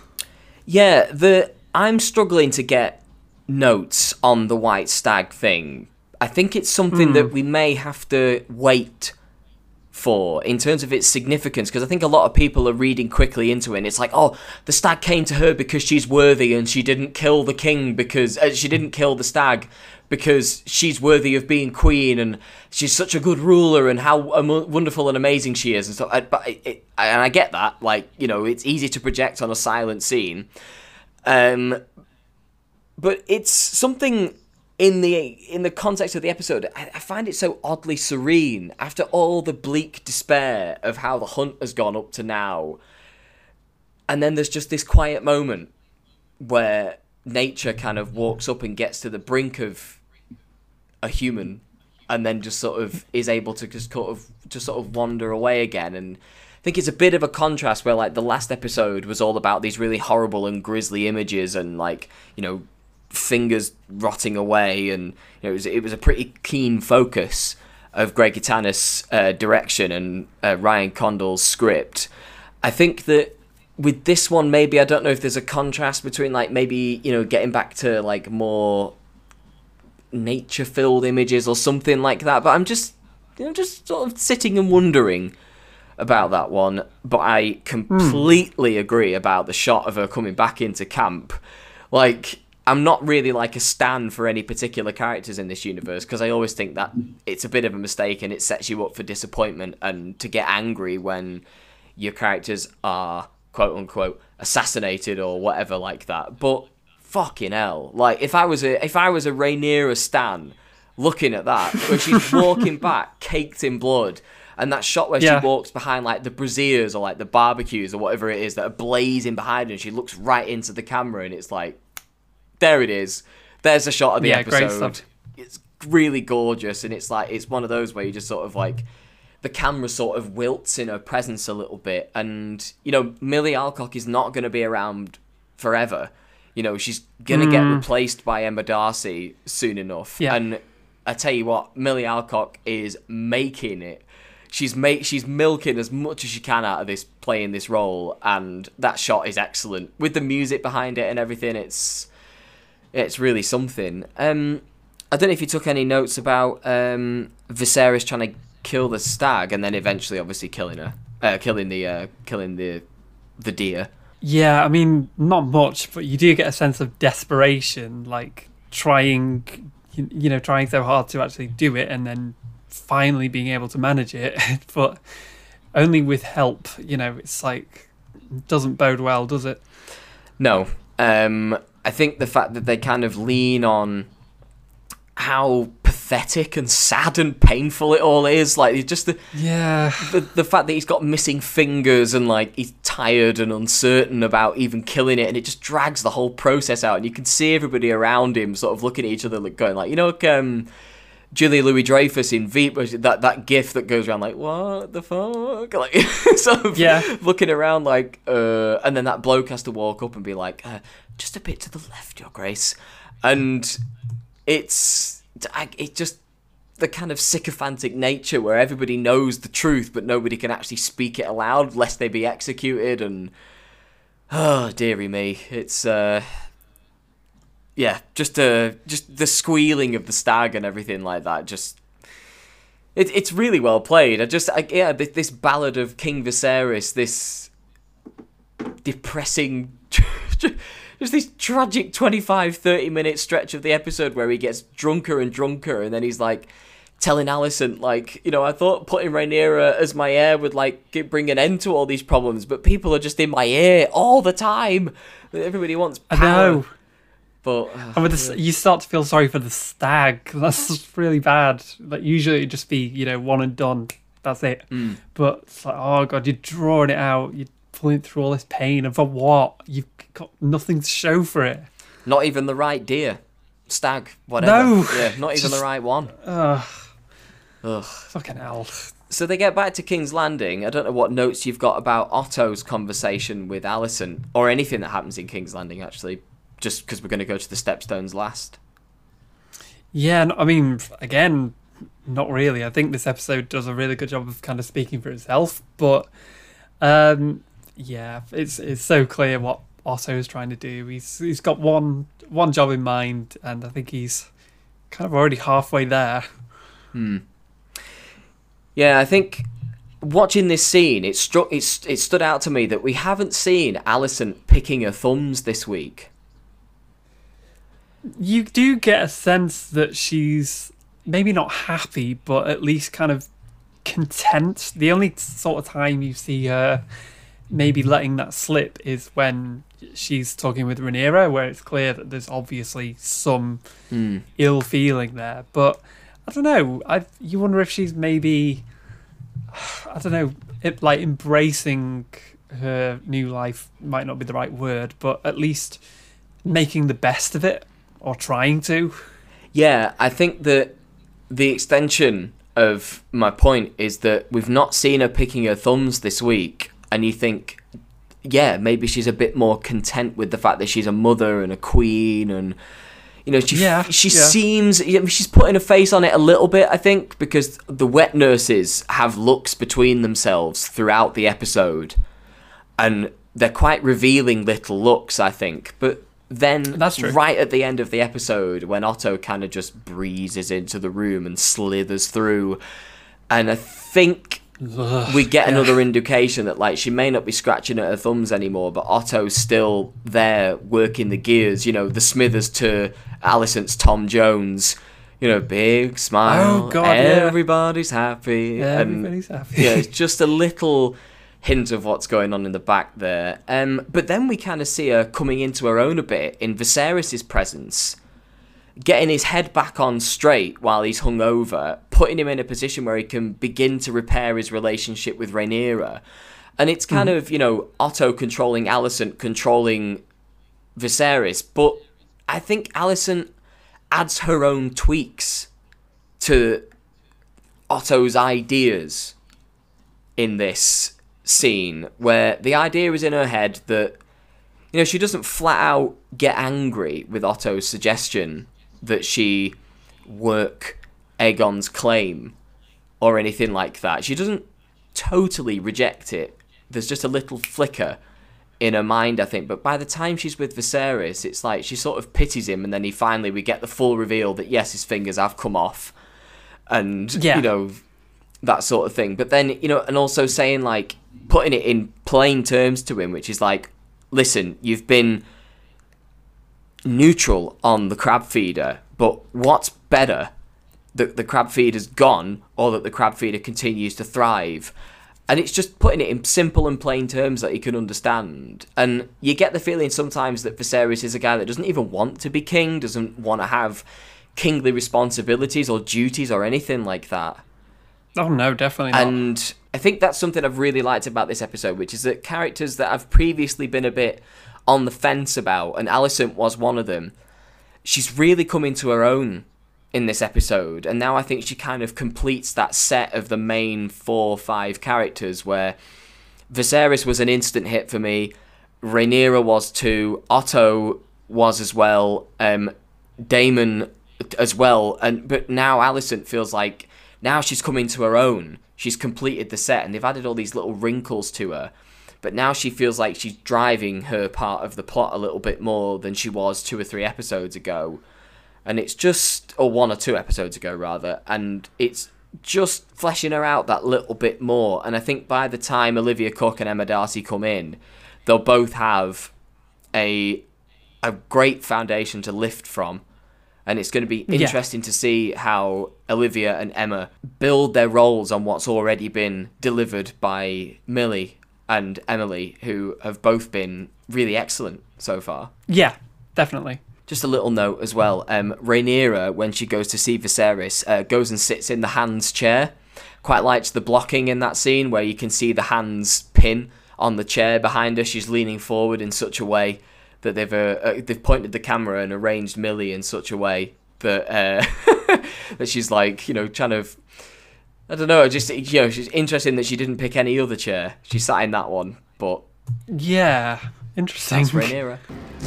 Yeah, I'm struggling to get notes on the White Stag thing. I think it's something that we may have to wait for in terms of its significance, because I think a lot of people are reading quickly into it and it's like, oh, the stag came to her because she's worthy and she didn't kill the king because she didn't kill the stag because she's worthy of being queen and she's such a good ruler and how wonderful and amazing she is and stuff. And I get that, it's easy to project on a silent scene, but it's something in the context of the episode, I find it so oddly serene after all the bleak despair of how the hunt has gone up to now. And then there's just this quiet moment where nature kind of walks up and gets to the brink of a human and then just sort of is able to just sort of wander away again. And I think it's a bit of a contrast where the last episode was all about these really horrible and grisly images and fingers rotting away, and it was a pretty keen focus of Greg Gitanos' direction and Ryan Condal's script. I think that with this one, maybe I don't know if there's a contrast between maybe getting back to more nature-filled images or something like that. But I'm just sort of sitting and wondering about that one. But I completely agree about the shot of her coming back into camp. I'm not really a stan for any particular characters in this universe because I always think that it's a bit of a mistake and it sets you up for disappointment and to get angry when your characters are quote unquote assassinated or whatever like that. But fucking hell, if I was a Rhaenyra stan looking at that where she's walking back caked in blood, and that shot where she walks behind the braziers or the barbecues or whatever it is that are blazing behind her and she looks right into the camera and it's there it is. There's a shot of the episode. Great stuff. It's really gorgeous, and it's it's one of those where you just sort of the camera sort of wilts in her presence a little bit, and Millie Alcock is not going to be around forever. She's going to get replaced by Emma Darcy soon enough. Yeah. And I tell you what, Millie Alcock is making it. She's milking as much as she can out of this, playing this role, and that shot is excellent with the music behind it and everything. It's really something. I don't know if you took any notes about Viserys trying to kill the stag and then eventually, obviously, killing the deer. Yeah, I mean, not much, but you do get a sense of desperation, trying so hard to actually do it and then finally being able to manage it, but only with help. It's it doesn't bode well, does it? No. I think the fact that they kind of lean on how pathetic and sad and painful it all is, just the fact that he's got missing fingers and he's tired and uncertain about even killing it, and it just drags the whole process out, and you can see everybody around him sort of looking at each other going Julia Louis-Dreyfus in Veep, that gif that goes around what the fuck, sort of looking around and then that bloke has to walk up and be just a bit to the left, Your Grace, and it just the kind of sycophantic nature where everybody knows the truth, but nobody can actually speak it aloud lest they be executed. And oh, dearie me, it's just the squealing of the stag and everything like that. It's really well played. This ballad of King Viserys, this depressing, just this tragic 25-30 minute stretch of the episode where he gets drunker and drunker, and then he's like telling Alicent, like, you know, I thought putting Rhaenyra as my heir would like bring an end to all these problems, but people are just in my ear all the time. Everybody wants power. I know. But you start to feel sorry for the stag. That's just really bad. Like, usually it'd just be, you know, one and done. That's it. But it's like, oh god, you're drawing it out. You're pulling through all this pain, and for what? You've got nothing to show for it. Not even the right deer, stag, whatever. No, not even the right one. Ugh. Fucking hell. So they get back to King's Landing. I don't know what notes you've got about Otto's conversation with Alicent, or anything that happens in King's Landing, actually. Just because we're going to go to the Stepstones last. Yeah, I mean, again, not really. I think this episode does a really good job of kind of speaking for itself. But, it's so clear what Otto is trying to do. He's got one job in mind, and I think he's kind of already halfway there. Yeah, I think watching this scene, it stood out to me that we haven't seen Alicent picking her thumbs this week. You do get a sense that she's maybe not happy, but at least kind of content. The only sort of time you see her maybe letting that slip is when she's talking with Rhaenyra, where it's clear that there's obviously some ill feeling there. But I don't know. You wonder if she's maybe, I don't know, like embracing her new life might not be the right word, but at least making the best of it. Or trying to. Yeah, I think that the extension of my point is that we've not seen her picking her thumbs this week, and you think, yeah, maybe she's a bit more content with the fact that she's a mother and a queen, and you know, she seems, she's putting a face on it a little bit, I think, because the wet nurses have looks between themselves throughout the episode, and they're quite revealing little looks, I think, but then, that's true. Right at the end of the episode, when Otto kind of just breezes into the room and slithers through, and I think we get another indication that, like, she may not be scratching at her thumbs anymore, but Otto's still there working the gears. You know, the Smithers to Alicent's Tom Jones. You know, big smile. Oh God, everybody's happy. Yeah, everybody's happy. Yeah, it's just a little hint of what's going on in the back there. But then we kind of see her coming into her own a bit in Viserys' presence, getting his head back on straight while he's hungover, putting him in a position where he can begin to repair his relationship with Rhaenyra. And it's kind of, you know, Otto controlling Alicent, controlling Viserys. But I think Alicent adds her own tweaks to Otto's ideas in this scene, where the idea is in her head that, you know, she doesn't flat out get angry with Otto's suggestion that she work Aegon's claim or anything like that. She doesn't totally reject it. There's just a little flicker in her mind, I think. But by the time she's with Viserys, it's like she sort of pities him, and then we get the full reveal that yes, his fingers have come off, and you know, that sort of thing. But then, you know, and also saying, like, putting it in plain terms to him, which is like, listen, you've been neutral on the crab feeder, but what's better, that the crab feeder's gone or that the crab feeder continues to thrive? And it's just putting it in simple and plain terms that he can understand. And you get the feeling sometimes that Viserys is a guy that doesn't even want to be king, doesn't want to have kingly responsibilities or duties or anything like that. Oh no, definitely not. And I think that's something I've really liked about this episode, which is that characters that I've previously been a bit on the fence about, and Alicent was one of them, she's really come into her own in this episode, and now I think she kind of completes that set of the main 4 or 5 characters, where Viserys was an instant hit for me, Rhaenyra was too, Otto was as well, Daemon as well. But now Alicent feels like now she's come into her own. She's completed the set, and they've added all these little wrinkles to her. But now she feels like she's driving her part of the plot a little bit more than she was 2 or 3 episodes ago. And it's just, or 1 or 2 episodes ago rather, and it's just fleshing her out that little bit more. And I think by the time Olivia Cooke and Emma Darcy come in, they'll both have a great foundation to lift from. And it's going to be interesting to see how Olivia and Emma build their roles on what's already been delivered by Millie and Emily, who have both been really excellent so far. Yeah, definitely. Just a little note as well. Rhaenyra, when she goes to see Viserys, goes and sits in the Hand's chair. Quite likes the blocking in that scene where you can see the Hand's pin on the chair behind her. She's leaning forward in such a way that they've pointed the camera and arranged Millie in such a way that that she's like, you know, kind of, I don't know, just, you know, she's interesting that she didn't pick any other chair. She sat in that one, but yeah, interesting. That's Rhaenyra.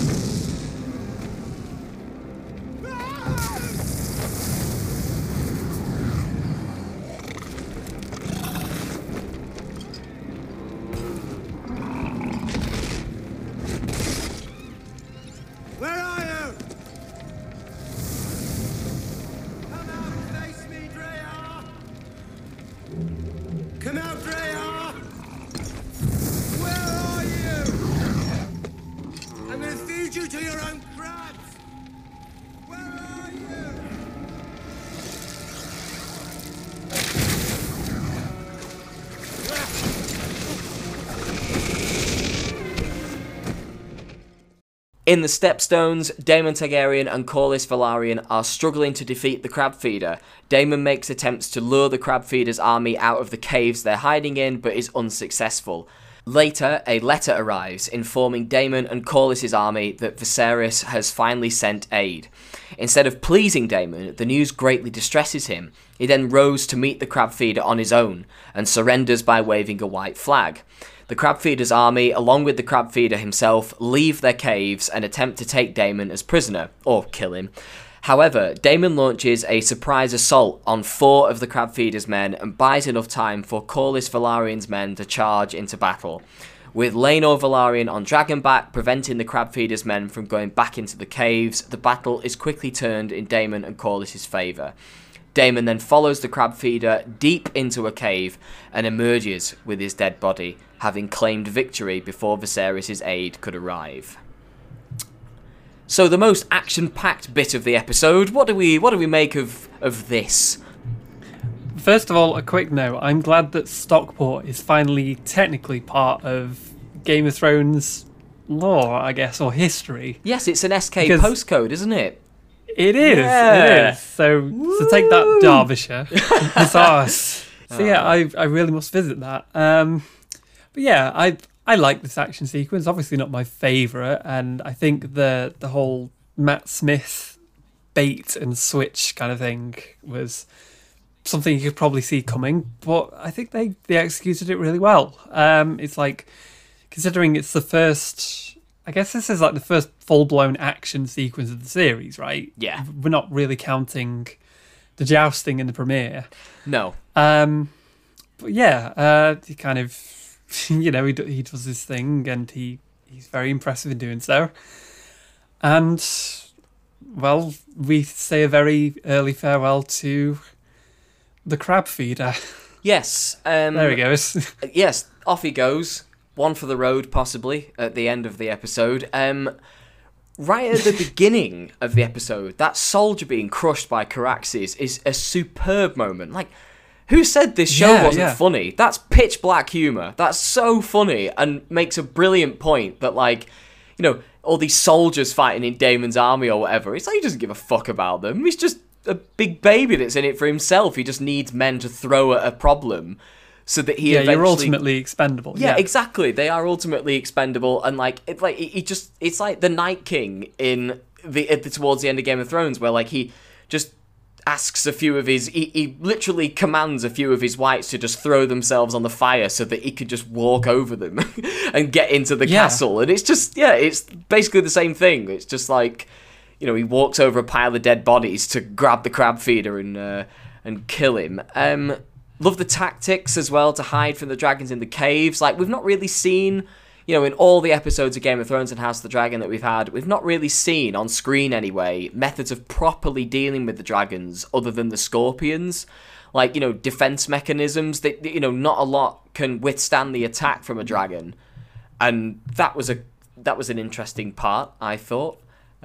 In the Stepstones, Daemon Targaryen and Corlys Velaryon are struggling to defeat the Crab Feeder. Daemon makes attempts to lure the Crab Feeder's army out of the caves they're hiding in, but is unsuccessful. Later, a letter arrives informing Daemon and Corlys' army that Viserys has finally sent aid. Instead of pleasing Daemon, the news greatly distresses him. He then rows to meet the Crab Feeder on his own, and surrenders by waving a white flag. The Crab Feeder's army, along with the Crab Feeder himself, leave their caves and attempt to take Daemon as prisoner, or kill him. However, Daemon launches a surprise assault on 4 of the Crab Feeder's men and buys enough time for Corlys Velaryon's men to charge into battle. With Laenor Velaryon on Dragonback preventing the Crab Feeder's men from going back into the caves, the battle is quickly turned in Daemon and Corlys' favour. Daemon then follows the Crab Feeder deep into a cave and emerges with his dead body, having claimed victory before Viserys' aid could arrive. So the most action-packed bit of the episode, what do we make of this? First of all, a quick note. I'm glad that Stockport is finally technically part of Game of Thrones lore, I guess, or history. Yes, it's an SK postcode, isn't it? It is. Yeah. It is. So take that, Derbyshire. It's ours. So yeah, I really must visit that. But yeah, I like this action sequence. Obviously not my favourite, and I think the whole Matt Smith bait and switch kind of thing was something you could probably see coming. But I think they executed it really well. It's like, considering it's the first, I guess this is like the first full-blown action sequence of the series, right? Yeah. We're not really counting the jousting in the premiere. No. But yeah, he kind of, you know, he does his thing, and he's very impressive in doing so. And, well, we say a very early farewell to the Crab Feeder. Yes. There he goes. Yes, off he goes. One for the road, possibly, at the end of the episode. Right at the beginning of the episode, that soldier being crushed by Caraxes is a superb moment. Like, who said this show wasn't funny? That's pitch black humour. That's so funny and makes a brilliant point that, like, you know, all these soldiers fighting in Daemon's army or whatever, it's like he doesn't give a fuck about them. He's just a big baby that's in it for himself. He just needs men to throw at a problem so that he eventually... you're ultimately expendable. Yeah, exactly. They are ultimately expendable, and it's like the Night King in towards the end of Game of Thrones, where like he just asks a few of his... He literally commands a few of his whites to just throw themselves on the fire so that he could just walk over them and get into the castle. And it's just, it's basically the same thing. It's just like, he walks over a pile of dead bodies to grab the crab feeder and kill him. Love the tactics as well to hide from the dragons in the caves. Like, we've not really seen, in all the episodes of Game of Thrones and House of the Dragon that we've had, we've not really seen, on screen anyway, methods of properly dealing with the dragons other than the scorpions. Like, defense mechanisms that, not a lot can withstand the attack from a dragon. And that was an interesting part, I thought.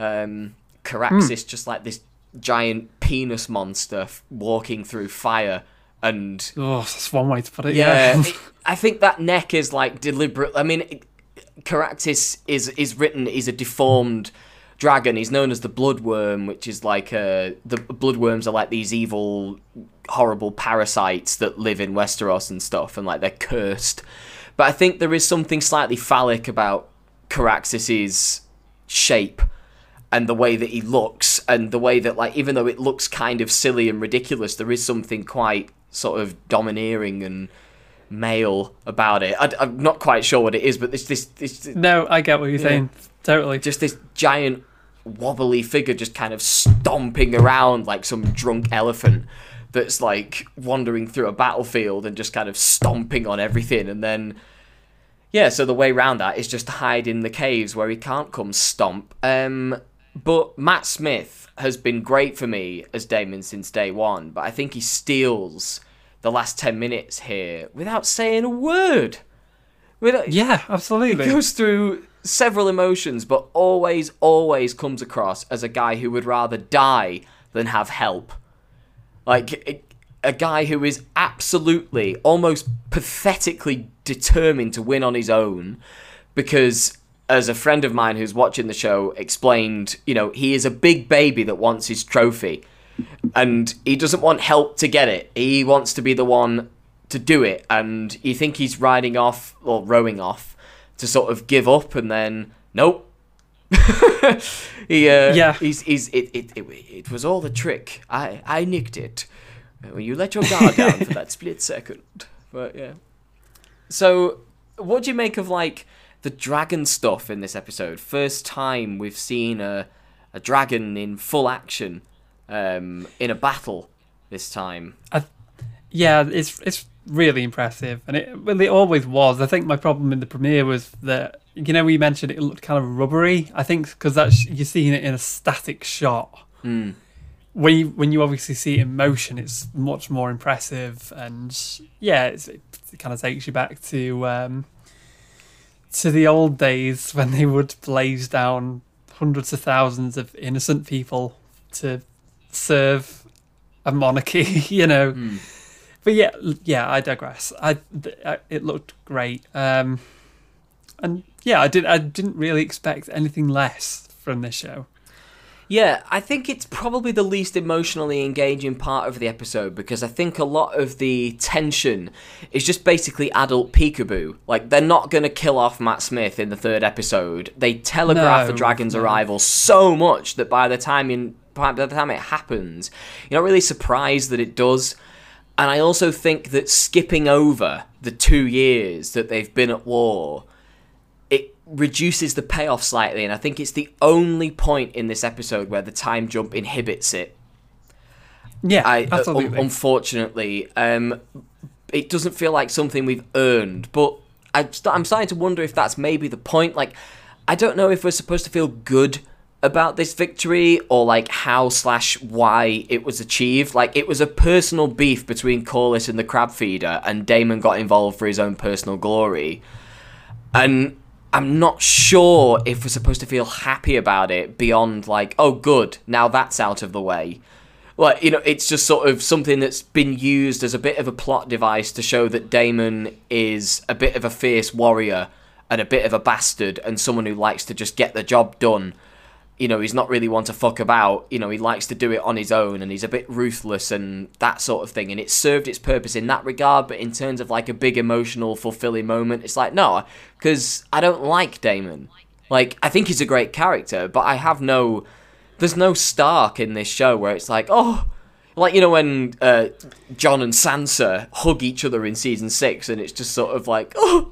Caraxes, just like this giant penis monster walking through fire. And that's one way to put it. Yeah, I think that neck is like deliberate. I mean, Caraxes is written. He's a deformed dragon. He's known as the Bloodworm, which is like the Bloodworms are like these evil, horrible parasites that live in Westeros and stuff, and like they're cursed. But I think there is something slightly phallic about Caraxes's shape and the way that he looks, and the way that, like, even though it looks kind of silly and ridiculous, there is something quite sort of domineering and male about it. I'm not quite sure what it is, but this no, I get what you're saying. Totally. Just this giant wobbly figure just kind of stomping around like some drunk elephant that's like wandering through a battlefield and just kind of stomping on everything. And then, so the way around that is just to hide in the caves where he can't come stomp. But Matt Smith has been great for me as Daemon since day one, but I think he steals the last 10 minutes here without saying a word. Yeah, absolutely. He goes through several emotions, but always comes across as a guy who would rather die than have help. Like, a guy who is absolutely, almost pathetically determined to win on his own, because, as a friend of mine who's watching the show explained, he is a big baby that wants his trophy. And he doesn't want help to get it. He wants to be the one to do it. And you think he's riding off, or rowing off, to sort of give up, and then, nope. It was all a trick. I nicked it. You let your guard down for that split second. But, yeah. So, what do you make of, like, the dragon stuff in this episode? First time we've seen a dragon in full action in a battle this time. It's really impressive, and it always was. I think my problem in the premiere was that, we mentioned it looked kind of rubbery. I think because you're seeing it in a static shot. When you obviously see it in motion, it's much more impressive, and it kind of takes you back to the old days when they would blaze down hundreds of thousands of innocent people to serve a monarchy, But I digress. It looked great, and I didn't really expect anything less from this show. Yeah, I think it's probably the least emotionally engaging part of the episode, because I think a lot of the tension is just basically adult peekaboo. Like, they're not going to kill off Matt Smith in the third episode. They telegraph the dragon's arrival so much that by the time it happens, you're not really surprised that it does. And I also think that skipping over the 2 years that they've been at war, it reduces the payoff slightly, and I think it's the only point in this episode where the time jump inhibits it. Yeah, absolutely. Unfortunately, it doesn't feel like something we've earned, but I'm starting to wonder if that's maybe the point. Like, I don't know if we're supposed to feel good about this victory, or like how/why it was achieved. Like, it was a personal beef between Corlys and the crab feeder, and Daemon got involved for his own personal glory. And I'm not sure if we're supposed to feel happy about it beyond like, oh good, now that's out of the way. Like, it's just sort of something that's been used as a bit of a plot device to show that Daemon is a bit of a fierce warrior and a bit of a bastard and someone who likes to just get the job done. He's not really one to fuck about. He likes to do it on his own, and he's a bit ruthless and that sort of thing. And it served its purpose in that regard, but in terms of like a big emotional, fulfilling moment, it's like, no, because I don't like Daemon. Like, I think he's a great character, but there's no Stark in this show where it's like, oh, like, when Jon and Sansa hug each other in season 6, and it's just sort of like, oh,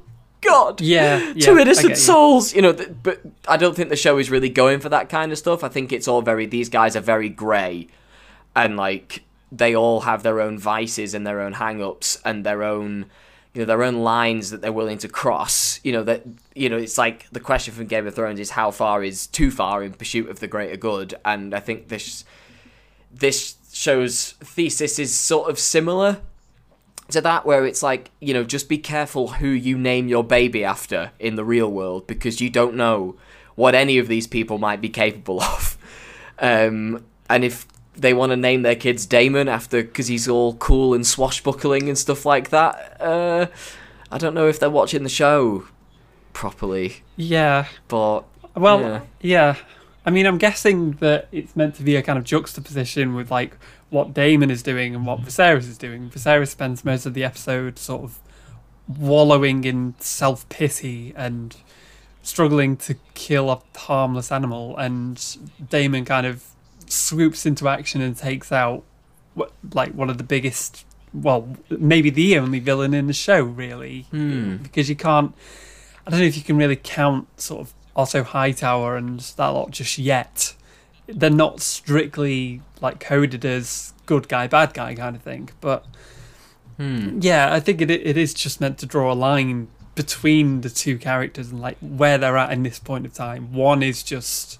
God. Yeah, Two I innocent get you. souls. You know, but I don't think the show is really going for that kind of stuff. I think it's all these guys are very grey, and like they all have their own vices and their own hang-ups and their own lines that they're willing to cross. It's like the question from Game of Thrones is how far is too far in pursuit of the greater good, and I think this show's thesis is sort of similar to that, where it's like, just be careful who you name your baby after in the real world, because you don't know what any of these people might be capable of. And if they want to name their kids Daemon because he's all cool and swashbuckling and stuff like that, I don't know if they're watching the show properly. Yeah. But, yeah. I mean, I'm guessing that it's meant to be a kind of juxtaposition with, like, what Daemon is doing and what Viserys is doing. Viserys spends most of the episode sort of wallowing in self-pity and struggling to kill a harmless animal, and Daemon kind of swoops into action and takes out one of the biggest, well, maybe the only villain in the show, really. Because you can't, I don't know if you can really count sort of Otto Hightower and that lot just yet. They're not strictly like coded as good guy, bad guy kind of thing, but yeah, I think it is just meant to draw a line between the two characters and like where they're at in this point of time. One is just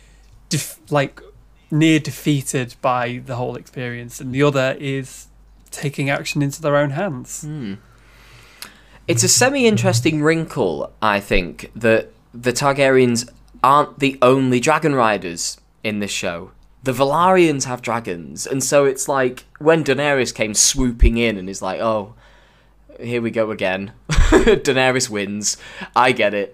near defeated by the whole experience, and the other is taking action into their own hands. It's a semi-interesting wrinkle, I think, that the Targaryens aren't the only dragon riders in this show. The Velaryons have dragons, and so it's like when Daenerys came swooping in and is like, oh, here we go again. Daenerys wins. I get it.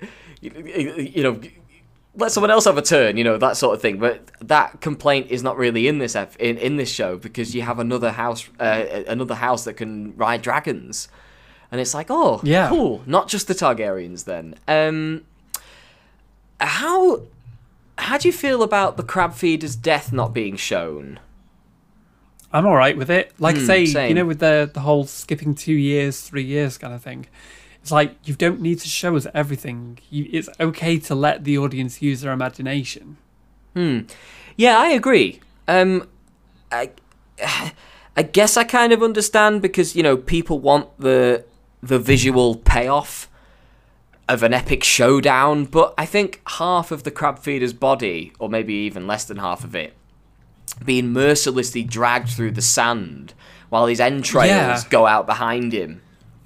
Let someone else have a turn, that sort of thing. But that complaint is not really in this in this show, because you have another house that can ride dragons, and it's like, oh, yeah, cool. Not just the Targaryens then. How do you feel about the crab feeder's death not being shown? I'm all right with it. Like I say, same. with the whole skipping 2 years, 3 years kind of thing. It's like, you don't need to show us everything. It's okay to let the audience use their imagination. Yeah, I agree. I guess I kind of understand, because, people want the visual payoff of an epic showdown, but I think half of the crab feeder's body, or maybe even less than half of it, being mercilessly dragged through the sand while his entrails go out behind him.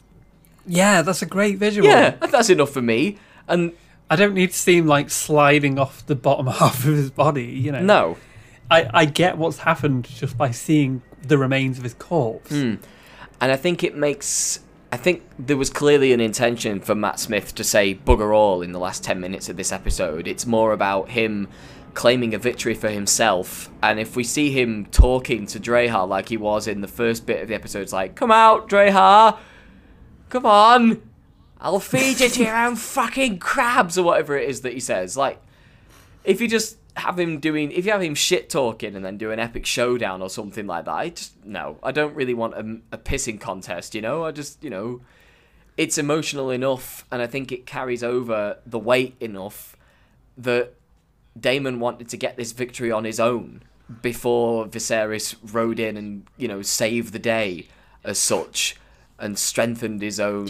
Yeah, that's a great visual. Yeah, that's enough for me. And I don't need to see him like sliding off the bottom half of his body, No. I get what's happened just by seeing the remains of his corpse. And I think I think there was clearly an intention for Matt Smith to say bugger all in the last 10 minutes of this episode. It's more about him claiming a victory for himself, and if we see him talking to Drahar like he was in the first bit of the episode, it's like, come out, Drahar, come on, I'll feed you to your own fucking crabs, or whatever it is that he says. Like, if you just have him shit talking and then do an epic showdown or something like that, I don't really want a pissing contest, I just, it's emotional enough, and I think it carries over the weight enough that Daemon wanted to get this victory on his own before Viserys rode in and, saved the day as such, and strengthened his own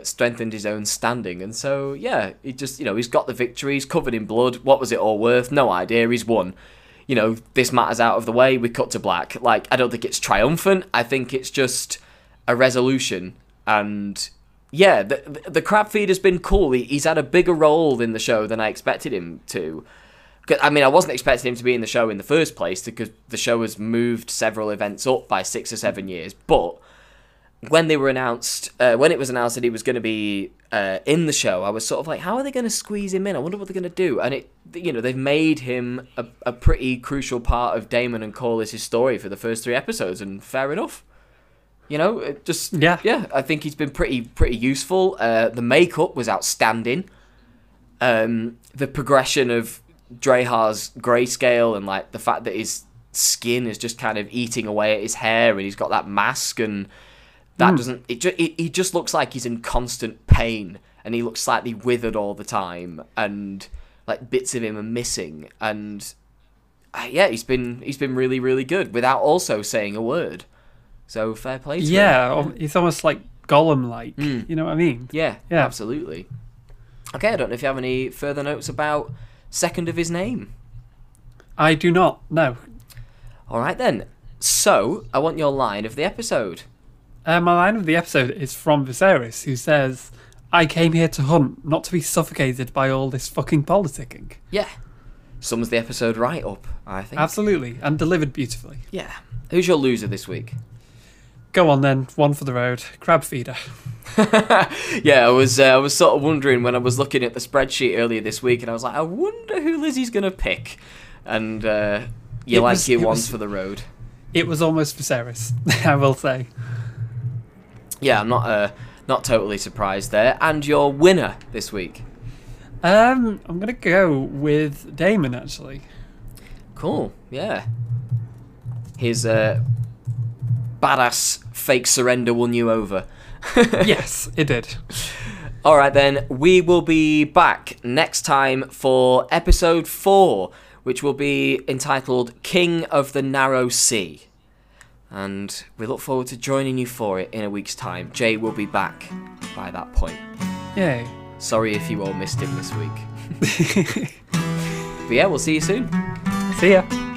standing. And so, yeah, he just, he's got the victory, he's covered in blood. What was it all worth? No idea, he's won. This matter's out of the way, we cut to black. Like, I don't think it's triumphant, I think it's just a resolution. And yeah, the crab feeder's been cool. He's had a bigger role in the show than I expected him to. I mean, I wasn't expecting him to be in the show in the first place, because the show has moved several events up by 6 or 7 years. But when it was announced that he was going to be in the show, I was sort of like, how are they going to squeeze him in? I wonder what they're going to do. And they've made him a pretty crucial part of Daemon and Corlys' story for the first 3 episodes, and fair enough. I think he's been pretty useful. The makeup was outstanding. The progression of Drahar's grayscale, and like the fact that his skin is just kind of eating away at his hair, and he's got that mask, and that he just looks like he's in constant pain and he looks slightly withered all the time, and like bits of him are missing, and yeah, he's been really, really good without also saying a word. So fair play to him. Yeah, he's almost like Gollum-like. You know what I mean? Yeah, Yeah. absolutely. Okay, I don't know if you have any further notes about second of his name. I do not. No. All right then. So I want your line of the episode. My line of the episode is from Viserys, who says, "I came here to hunt, not to be suffocated by all this fucking politicking." Yeah. Sums the episode right up, I think. Absolutely, and delivered beautifully. Yeah. Who's your loser this week? Go on then, one for the road. Crab feeder. Yeah, I was sort of wondering when I was looking at the spreadsheet earlier this week, and I was like, I wonder who Lizzie's going to pick. And you like your ones for the road. It was almost Viserys, I will say. Yeah, I'm not totally surprised there. And your winner this week? I'm going to go with Daemon, actually. Cool, yeah. His badass fake surrender won you over. Yes, it did. All right then, we will be back next time for episode 4, which will be entitled King of the Narrow Sea. And we look forward to joining you for it in a week's time. Jay will be back by that point. Yay. Sorry if you all missed him this week. But yeah, we'll see you soon. See ya.